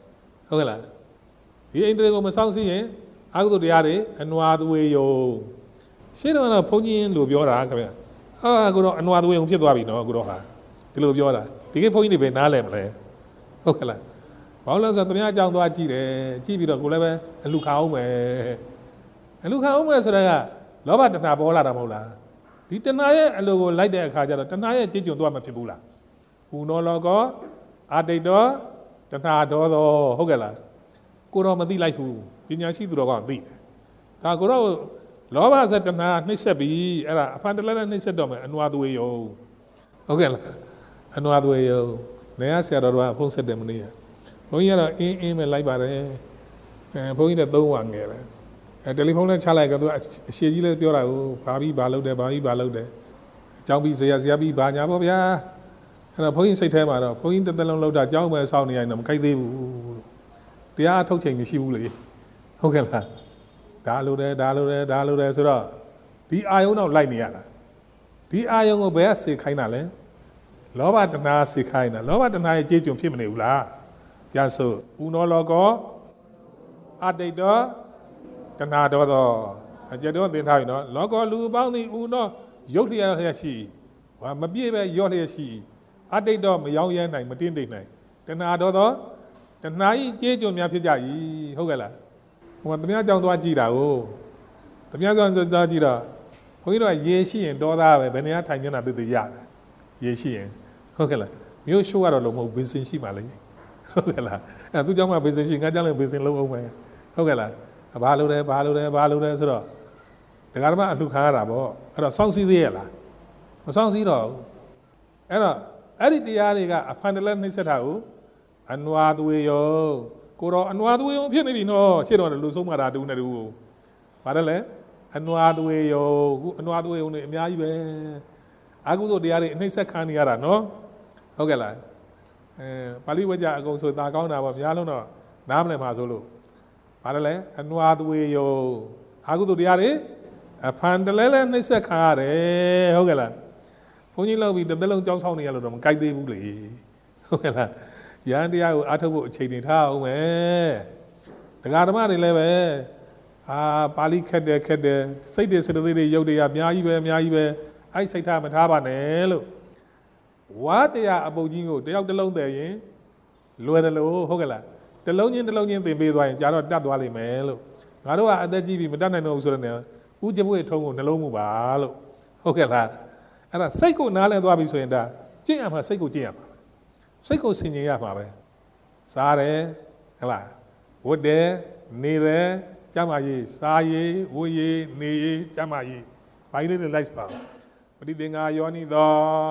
ဟုတ်ကဲ့လားဒီအိန္ဒြေကိုမဆောင်စည်းရင်အကုသိုလ်တရားတွေအနွားသွေးယုံရှင်းတော့ဘုန်းကြီးလို့ပြောတာခင်ဗျအခုတော့အနွားသွေးယုံဖြစ်သွားပြီနော်အခုတော့ဟာဒီလိုပြောတာဒီကိဘုန်းကြီးတွေပဲနားလည်မလဲဟုတ်ကဲ့လားဘာလို့လဲဆိုတော့သူများအကြောင်းသွားကြည့်တယ်ကြည့်ပြီးတော့ကိုလည်းပဲအလူခါအောင်မယ်အလူခါအောင်မယ်ဆိုတော့ကလောဘတဏှာပေါ်လာတာမဟုတ်လားဒီတဏှာရဲ့အလိုကိုလိုက်တဲ့အခါကျတော့တဏှာရဲ့ကြည်ကျွံသွားမှဖြစ်ဘူးလားဥနောလောကောအာတိတ်တော်တဏှာတော်ဟုတ်ကဲ့လားကိုတော့မသိလိုက်ဘူးပညာရှိသူတော်ကသိတယ်ဒါကိုတော့လောဘဆိုတဏှာနှိမ့်ဆက်ပြီးအဲ့ဒါအဖန်တလဲနဲ့နှိမ့်ဆက်တော့မယ်အနွားသွေးယုံဟုတ်ကဲ့လားအနွားသွေးယုံနေရဆရာတော်ကဖုံးဆက်တယ်မနေ့ကဘုန်းကြီးကတော့အင်းပဲလိုက်ပါတယ်ဘုန်းကြီးလည်း3ဝငယ်တယ်တယ်လီဖုန်းနဲ့ချလိုက်တော့သူအရှိကြီးလည်းပြောတာကိုဘာပြီးဘာလုပ်တယ်ဘာပြီးဘာလုပ်တယ်အကြောင်းပြီးဇရာပြီးဘာညာပေါ့ဗျာအဲ့တော့ဘုန်းကြီးစိတ်ထဲမှာတော့ဘုန်းကြီးတစ်သက်လုံးလောက်တာအကြောင်းပဲစောင့်နေရင်တော့မခိုက်သေးဘူးတရားထုတ်ချိန်မရှိဘူးလေဟုတ်ကဲ့လားဒါလိုတယ်ဆိုတော့ဒီအာယုံတော့လိုက်နေရတာဒီအာယုံကိုဘယ်ကစေခိုင်းတာလဲလောဘတဏှာစေခိုင်းတာလောဘတဏှာရဲ့ကြေးကျွန်ဖြစ်မနေဘူးလားပြန်ဆိုဥနောလောကောအတိတ်တော်တဏှာတော်အကျတော့သင်ထားပြီနော်လောကောလူပေါင်းသည်ဥနောရုပ်လျက်ရှိမပြည့်ပဲရော့လျက်ရှိအတိတ်တော်မယောင်းရဲနိုင်မတင်းတိတ်နိုင်တဏှာတော်တဏှာဤကြေးကျွန်များဖြစ်ကြ၏ဟုတ်ကဲ့လားဟိုတမန်ကြောင့်သွားကြည့်တာကိုတမန်ကြောင့်သွားကြည့်တော့ဘုန်းကြီးတို့ကရေရှိရင်တော်သားပဲဘယ်နေရာထိုင်မျက်နှာသိရတယ်ရေရှိရင်ဟုတ်ကဲ့လားမျိုးရှိုးကတော့လုံးမဟုတ်ဘင်းစင်ရှိမှလေဟုတ်ကဲ့လားအဲသူကြောင့်မှဘင်းစင်ရှိငါကြောင့်လည်းဘင်းစင်လုံးအောင်ပဲဟုတ်ကဲ့လားဘာလို့လဲဆိုတော့ဒကာဓမ္မအလှခံရတာပေါ့အဲ့တော့စောင့်စည်းသေးရလားမစောင့်စည်းတော့အဲ့တော့အဲ့ဒီတရားတွေကအဖန်တလဲနှိမ့်ဆက်တာကိုအနွားသွေးရောကိုတော့အနွားသွေးရောဖြစ်နေပြီနော်ရှေ့တော့လူဆုံးမှာတာတူနေတူကိုပါတယ်လေအနွားသွေးရောခုအနွားသွေးရောနေအများကြီးပဲအကုသိုလ်တရားတွေအနှိမ့်ဆက်ခံနေရတာနော်ဟုတ်ကဲ့လားပါဠိဝကြအကုန်ဆိုတာကောင်းတာပေါ့များလုံးတော့နားမလည်မှာဆိုလို့ပါတယ်လေအနွားသွေးရောအကုသိုလ်တရားတွေအဖန်တလဲလဲနှိမ့်ဆက်ခံရတယ်ဟုတ်ကဲ့လားဘုန်းကြီးလောက်ပြီးတစ်သက်လုံးကြောင်းဆောင်နေရလို့တော့မကြိုက်သေးဘူးလေဟုတ်ကဲ့လားယန္တရားကိုအားထုတ်ဖို့အချိန်တင်ထားအောင်မယ်တရားဓမ္မတွေလည်းပဲပါဠိခက်တယ်စိတ်တွေစတသိတွေရုပ်တွေအများကြီးပဲအဲ့စိတ်ထားမထားပါနဲ့လို့ဝါတရားအပုပ်ကြီးကိုတယောက်တစ်လုံးတည်ရင်လွယ်တယ်လို့ဟုတ်ကဲ့လားတစ်လုံးချင်းသင်ပေးသွားရင်ကြာတော့တတ်သွားလိမ့်မယ်လို့ငါတို့ကအသက်ကြီးပြီမတတ်နိုင်တော့ဘူးဆိုတဲ့နေရာဥကြပွေထုံးကိုနှလုံးမူပါလို့ဟုတ်ကဲ့လားအဲ့ဒါစိတ်ကိုနားလည်သွားပြီဆိုရင်ဒါကျင့်ရမှာစိတ်ကိုကျင့်ရမှာစိတ်ကိုဆင်ခြင်ရမှာပဲစားတယ်ဟဲ့လားဝတ်တယ်နေတယ်ကြမ်းပါရေးစားရေးဝတ်ရေးနေရေးကြမ်းပါရေးဘာကြီးလေးတွေလိုက်ပါပဋိသင်္ဃာယောနိသော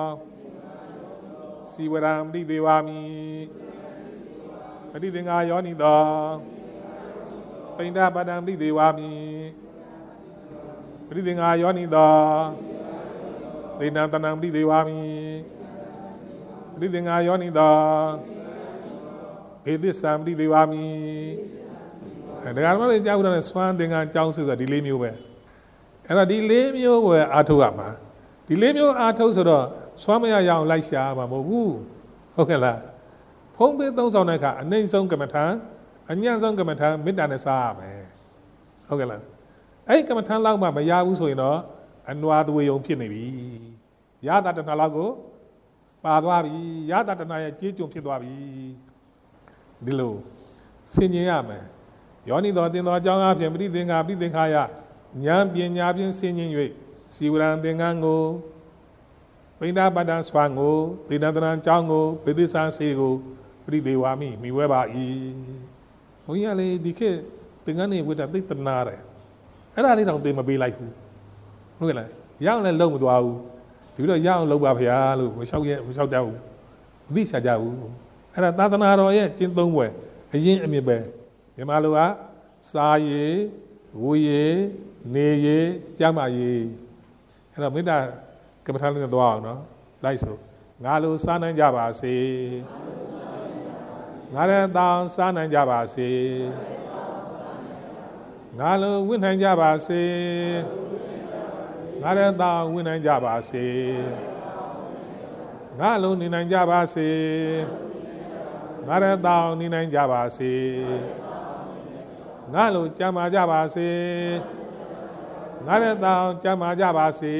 စီဝရံပဋိဒေဝာမိပဋိသင်္ဃာယောနိသောပိန္ဒပါဒံပဋိဒေဝာမိပဋိသင်္ဃာယောနိသောသေနတနံပဋိဒေဝာမိပဋိသင်္ဃာယောနိသောဘေသစ္စံပဋိဒေဝာမိဒါကမှလည်းကြောက်တယ်စွမ်းသင်္ကန်းကြောင်းဆိုတာဒီ၄မျိုးပဲအဲ့တော့ဒီ၄မျိုးကိုအားထုတ်ရမှာဒီ၄မျိုးအားထုတ်ဆိုတော့စွမ်းမရရအောင်လိုက်ရှာမှာမဟုတ်ဘူးဟုတ်ကဲ့လားဖုံးပေးသုံးဆောင်တဲ့အခါအနှိမ့်ဆုံးကမ္မထာအညံ့ဆုံးကမ္မထာမေတ္တာနဲ့စားရမယ်ဟုတ်ကဲ့လားအဲ့ဒီကမ္မထာလောက်မှမရဘူးဆိုရင်တော့အနွားသွေးယုံဖြစ်နေပြီရတာတဏှာလောက်ကိုပါသွားပြီရတာတဏှာရဲ့ကြေးကျွန်ဖြစ်သွားပြီဒီလိုဆင်ញင်ရမယ်ယောနိတော်တင်တော်အကြောင်းအပြင်ပဋိသင်္ခါယဉာဏ်ပညာဖြင့်ဆင်ញင်၍စီဝရံသင်္ကန်းကိုပိန္ဒပါဒံစွာကိုသေနတရံအကြောင်းကိုဘေသစ္စံစေကိုပရိဒေဝာမိမိဝဲပါ၏ဘုန်းကြီးကလေဒီခေတ်သင်္ကန်းနေဝိတ္တသိတနာတယ်အဲ့ဒါလေးတော့သင်မပေးလိုက်ဘူးဟုတ်ကဲ့လားရအောင်လည်းလုံမသွားဘူးဒီလိုရအောင်လုပ်ပါဗျာလို့မလျှောက်တတ်ဘူးမသိချကြဘူးအဲ့ဒါသာသနာတော်ရဲ့ကျင့်သုံးပွဲအရင်အမြစ်ပဲမြန်မာလူကစားရည်ဝူရည်နေရည်ကြမ်းပါရည်အဲ့တော့မေတ္တာကမ္မထာလေးနဲ့သွားအောင်နော်လိုက်ဆိုငါလိုစားနိုင်ကြပါစေငါရဲ့တောင်းစားနိုင်ကြပါစေငါလိုဝင့်နိုင်ကြပါစေငါရဲ့တောင်းဝင့်နိုင်ကြပါစေငါလိုနေနိုင်ကြပါစေငါရဲ့တောင်းနေနိုင်ကြပါစေငါလိုကြမ်းမာကြပါစေငါရဲ့တောင်းကြမ်းမာကြပါစေ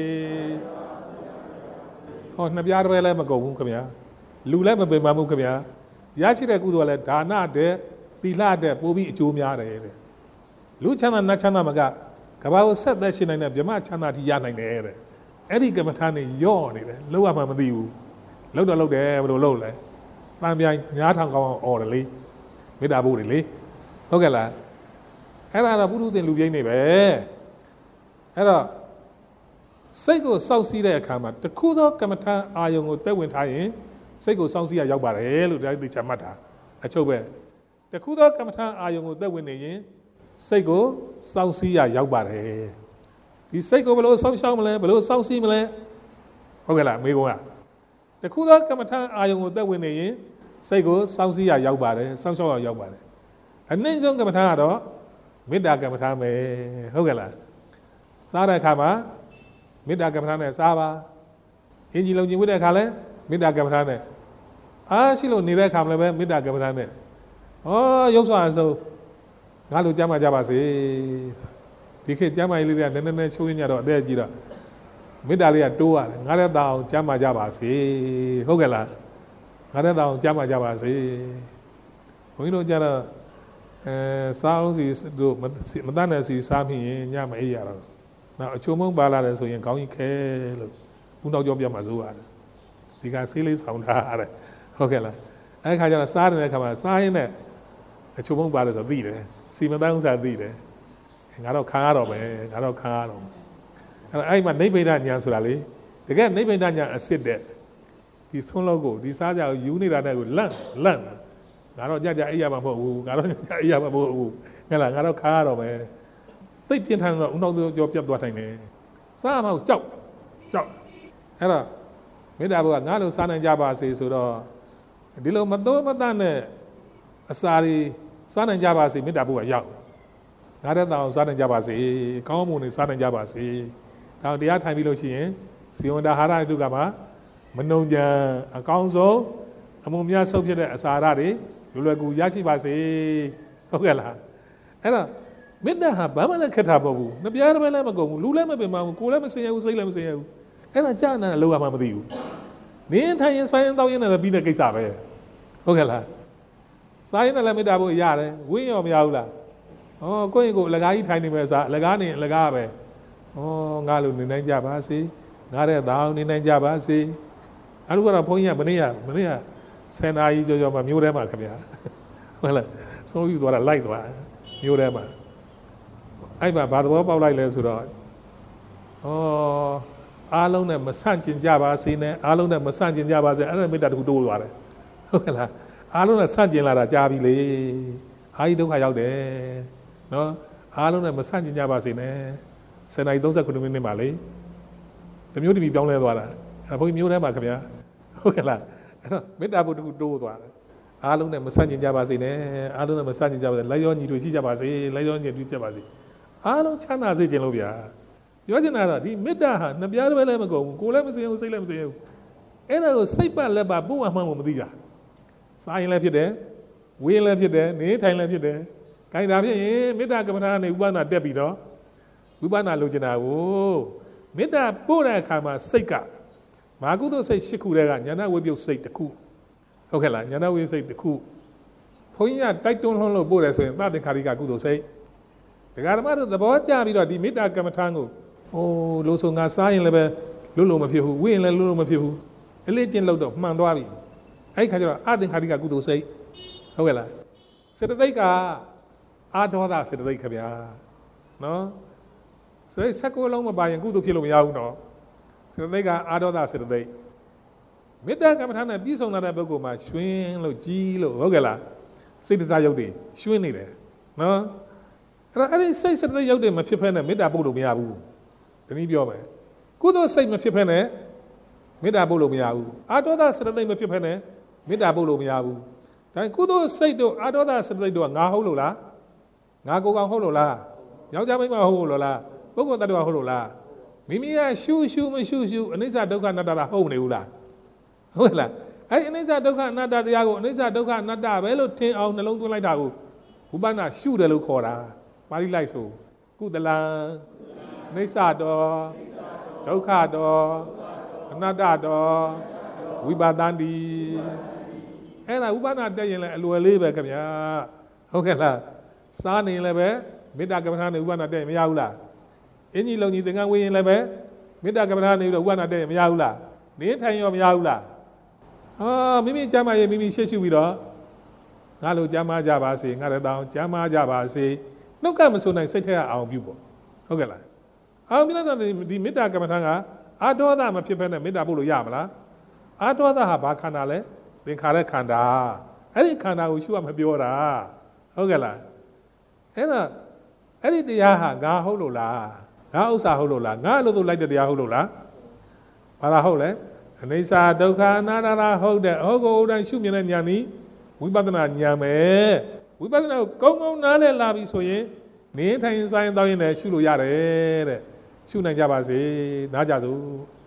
ဟောနှစ်ပြားတစ်ပဲလည်းမကုန်ဘူးခင်ဗျာလူလည်းမပင်ပန်းဘူးခင်ဗျာရရှိတဲ့ကုသိုလ်ကလည်းဒါနတဲ့သီလတဲ့ပို့ပြီးအကျိုးများတယ်တဲ့လူချမ်းသာနတ်ချမ်းသာမကကဘာကိုဆက်သက်ရှင်နိုင်တဲ့ဗြဟ္မချမ်းသာတိရနိုင်တယ်တဲ့အဲ့ဒီကမ္မထာနဲ့ယော့နေတယ်လောက်ရမှမသိဘူးလောက်တော့လောက်တယ်ဘယ်လိုလောက်လဲတန်ပြိုင်ညားထောင်ကောင်းအောင်អော်တယ်လေမေတ္တာပို့တယ်လေဟုတ်ကဲ့လားအဲ့ဒါတော့ပုထုဇဉ်လူပြိန်းနေပဲအဲ့တော့စိတ်ကိုစောင့်စည်းတဲ့အခါမှာတခုသောကမ္မထာအာယုံကိုတက်ဝင်ထားရင်စိတ်ကိုစောင့်စည်းရရောက်ပါတယ်လို့ဒါသိချမှတ်တာအချုပ်ပဲတခုသောကမ္မထာအာယုံကိုတက်ဝင်နေရင်စိတ်ကိုစောင့်စည်းရရောက်ပါတယ်ဒီစိတ်ကိုဘယ်လိုစောင့်ရှောက်မလဲဘယ်လိုစောင့်စည်းမလဲဟုတ်ကဲ့လားမေးခွန်းကတခုသောကမ္မထာအာယုံကိုတက်ဝင်နေရင်စိတ်ကိုစောင့်စည်းရရောက်ပါတယ်စောင့်ရှောက်ရရောက်ပါတယ်အနည်းဆုံးကမ္မထာကတော့မေတ္တာကမ္မထာပဲဟုတ်ကဲ့လားစားတဲ့အခါမှာမေတ္တာကမ္မထာနဲ့စားပါအင်ကြီးလုံးကြီးဝတ်တဲ့အခါလဲမေတ္တာကမ္မထာနဲ့အားရှိလို့နေတဲ့အခါမှာလည်းပဲမေတ္တာကမ္မထာနဲ့ရုပ်ဆွာအစုံငါလိုကြမ်းမှကြပါစေဒီခေတ်ကြမ်းမှလေးတွေကနည်းနည်းချိုးရင်းကြတော့အသက်ကြီးတော့မေတ္တာလေးကတိုးရတယ်ငါတဲ့တောင်ကြမ်းမှကြပါစေဟုတ်ကဲ့လားငါတဲ့တောင်ကြမ်းမှကြပါစေဘုန်းကြီးတို့ကြတော့စားအောင်စီတို့မတတ်နဲ့စီစားမိရင်ညမအေးရတော့နောက်အချိုမုံပါလာတယ်ဆိုရင်ခေါင်းကြီးခဲလို့ဦးနောက်ကျော်ပြတ်မှစိုးရတယ်ဒီကဆေးလေးဆောင်ထားရတယ်ဟုတ်ကဲ့လားအဲ့ခါကျတော့စားတဲ့အခါမှာစားရင်းနဲ့အချိုမုံပါတယ်ဆိုသိတယ်စီမတန်းဥစားသိတယ်ငါတော့ခံရတော့မယ်ငါတော့ခံရတော့အဲ့မှာနိဗ္ဗာန်ဉာဏ်ဆိုတာလေတကယ်နိဗ္ဗာန်ဉာဏ်အစစ်တဲ့ဒီဆွန်းလောက်ကိုဒီစားကြကိုယူနေတာတဲ့ကိုလန့်ငါတော့ညအိပ်ရမှာမဟုတ်ဘူးငါတော့ညအိပ်ရမှာမဟုတ်ဘူးဟဲ့လားငါတော့ခံရတော့မယ်သိပြင်းထန်တော့ဦးနောက်ကျော်ပြတ်သွားနိုင်တယ်စားမှကြောက်အဲ့တော့မေတ္တာဘုရားငါလိုစားနိုင်ကြပါစေဆိုတော့ဒီလိုမတော်မတတ်နဲ့အစာတွေစားနိုင်ကြပါစေမေတ္တာဘုရားရောက်ငါတဲ့တောင်စားနိုင်ကြပါစေကောင်းမှုတွေစားနိုင်ကြပါစေဒါတရားထိုင်ပြီးလို့ရှိရင်ဇီဝန္တာဟာရတုကမှာမနှုံကြံအကောင်းဆုံးအမှုများဆုပ်ဖြစ်တဲ့အစာရတွေလွယ်ကူရရှိပါစေဟုတ်ကဲ့လားအဲ့တော့မေတ္တာဟာဘာမှလည်းခက်တာမဟုတ်ဘူးနှစ်ပြားတစ်ပဲလည်းမကုန်ဘူးလူလည်းမပင်မဘူးကိုယ်လည်းမစင်ရဘူးစိတ်လည်းမစင်ရဘူးအဲ့ဒါကြာနာလောက်ရမှမသိဘူးနင်းထိုင်ရင်ဆိုင်ရင်တောင်းရင်လည်းပြီးတဲ့ကိစ္စပဲဟုတ်ကဲ့လားဆိုင်ရင်လည်းမေတ္တာဖို့ရတယ်ဝင်းရောမရဘူးလားကိုယ့်ရင်ကိုအလကားကြီးထိုင်နေမယ်စားအလကားနေအလကားပဲငါလိုနေနိုင်ကြပါစေငါတဲ့တောင်းနေနိုင်ကြပါစေအဲ့လိုကတော့ဘုန်းကြီးကမနေ့ကဆယ်နာရီကြောမှမျိုးထဲမှာခင်ဗျာဟုတ်လားဆုံးယူသွားတာလိုက်သွားမျိုးထဲမှာအဲ့မှာဘာသဘောပေါက်လိုက်လဲဆိုတော့အားလုံးနဲ့မဆန့်ကျင်ကြပါစေနဲ့အားလုံးနဲ့မဆန့်ကျင်ကြပါစေအဲ့ဒါမေတ္တာတခုတိုးသွားတယ်ဟုတ်ကဲ့လားအားလုံးနဲ့ဆန့်ကျင်လာတာကြားပြီလေအာယိဒုက္ခရောက်တယ်နော်အားလုံးနဲ့မဆန့်ကျင်ကြပါစေနဲ့7 နာရီ 39 မိနစ်မှာလေတမျိုးတမီပြောင်းလဲသွားတာဘုန်းကြီးမျိုးထဲမှာခင်ဗျာဟုတ်ကဲ့လားအဲ့တော့မေတ္တာဘုဒ္ဓကူတိုးသွားတယ်အားလုံးနဲ့မဆန့်ကျင်ကြပါစေနဲ့အားလုံးနဲ့မဆန့်ကျင်ကြပါစေလိုက်ရောညီတို့ရှိကြပါစေလိုက်ရောညီတို့ကြပါစေအားလုံးချမ်းသာစေခြင်းလို့ဗျာပြောချင်တာကဒီမေတ္တာဟာနှစ်ပြားတစ်ပဲလည်းမကုန်ဘူးကိုယ်လည်းမစင်ဘူးစိတ်လည်းမစင်ဘူးအဲ့ဒါကိုစိတ်ပတ်လက်ပါပို့အမှန်ကိုမသိတာစားရင်လည်းဖြစ်တယ်ဝေးရင်လည်းဖြစ်တယ်နေထိုင်လည်းဖြစ်တယ်ခိုင်းတာဖြစ်ရင်မေတ္တာကမ္မထာနဲ့ဥပဒနာတက်ပြီးတော့ဝိပဿနာလိုချင်တာကိုမေတ္တာပို့တဲ့အခါမှာစိတ်ကမာကုသိုလ်စိတ်၈ခုတည်းကဉာဏဝိပယုတ်စိတ်တစ်ခုဟုတ်ကဲ့လားဉာဏဝိပယုတ်စိတ်တစ်ခုဘုန်းကြီးကတိုက်တွန်းလွှမ်းလို့ပို့တယ်ဆိုရင်သတ္တခါရိကကုသိုလ်စိတ်ဒကာဓမ္မတို့သဘောကျပြီးတော့ဒီမေတ္တာကမ္မထာကိုလို့ဆိုငါစားရင်လည်းပဲလို့မဖြစ်ဘူးဝိရင်လည်းလို့မဖြစ်ဘူးအလေးကျင့်လို့တော့မှန်သွားပြီအဲ့ခါကျတော့အသင်္ခါရိကကုသိုလ်စိတ်ဟုတ်ကဲ့လားစေတသိက်ကအာဒေါသစေတသိက်ခင်ဗျာနော်ဆိုရင်16လုံးမပါရင်ကုသိုလ်ဖြစ်လို့မရဘူးနော်စေတသိက်ကအာဒေါသစေတသိက်မေတ္တာကမ္မထာနဲ့ပြည့်စုံတဲ့ပုဂ္ဂိုလ်မှာရွှင်လို့ကြီးလို့ဟုတ်ကဲ့လားစိတ်တရားရုပ်တွေရွှင်နေတယ်နော်အဲ့ဒီစိတ်စေတသိက်ရုပ်တွေမဖြစ်ဖဲနဲ့မေတ္တာပို့လို့မရဘူးတနည်းပြောမယ်ကုသိုလ်စိတ်မဖြစ်ဖဲနဲ့မေတ္တာပို့လို့မရဘူးအာဒေါသစေတသိက်မဖြစ်ဖဲနဲ့မေတ္တာပို့လို့မရဘူးဒါကုသိုလ်စိတ်တို့အာဒေါသစေတသိက်တို့ကငါဟုတ်လို့လားငါကိုယ်ကောင်ဟုတ်လို့လားယောက်ျားမိန်းမဟုတ်လို့လားပုဂ္ဂိုလ်တ attva ဟုတ်လို့လားမိမိကရှုမရှုအနိစ္စဒုက္ခအနတ္တဟုတ်မနေဘူးလားဟုတ်လားအနိစ္စဒုက္ခအနတ္တတရားကိုအနိစ္စဒုက္ခအနတ္တပဲလို့ထင်အောင်နှလုံးသွင်းလိုက်တာကိုဝိပဿနာရှုတယ်လို့ခေါ်တာပါဠိလိုက်ဆိုကုသလံအနိစ္စတောဒုက္ခတောအနတ္တတောဝိပါဒန္တိအဲ့ဒါဝိပဿနာတက်ရင်လည်းအလွယ်လေးပဲခင်ဗျာဟုတ်ကဲ့လားစားနေလည်းပဲမေတ္တာကမ္မထာနဲ့ဝိပဿနာတက်ရင်မရဘူးလားအင်းကြီးလုံးကြီးသင်္ကန်းဝေးရင်လည်းပဲမေတ္တာကမ္မထာနဲ့ဝိပဿနာတက်ရင်မရဘူးလားနေထိုင်ရောမရဘူးလားမိမိကျမ်းမာရေးမိမိရှေ့ရှုပြီးတော့ငါလိုကျမ်းမာကြပါစေငါလည်းတောင်းကျမ်းမာကြပါစေနှုတ်ကမဆိုနိုင်စိတ်ထက်အောင်ပြုပေါ့ဟုတ်ကဲ့လားအောင်ပြလိုက်တော့ဒီမေတ္တာကမ္မထာကအာဒေါသမဖြစ်ဖက်နဲ့မေတ္တာပို့လို့ရမလားအာဒေါသဟာဘာခန္ဓာလဲသင်္ခါရခန္ဓာအဲ့ဒီခန္ဓာကိုရှုရမပြောတာဟုတ်ကဲ့လားအဲ့ဒီတရားဟာငါဟုတ်လို့လားငါဥစ္စာဟုတ်လို့လားငါလို့သူလိုက်တဲ့တရားဟုတ်လို့လားဘာသာဟုတ်လဲအနိစ္စဒုက္ခအနတ္တဟုတ်တဲ့ဟုတ်ကိုယ်တိုင်ရှုမြင်တဲ့ဉာဏ်ဤဝိပဿနာဉာဏ်ပဲဝိပဿနာကိုကောင်းနားလည်လာပြီဆိုရင်နေထိုင်ဆိုင်တောင်းရင်လည်းရှုလို့ရတယ်တဲ့ရှုနိုင်ကြပါစေနားကြစို့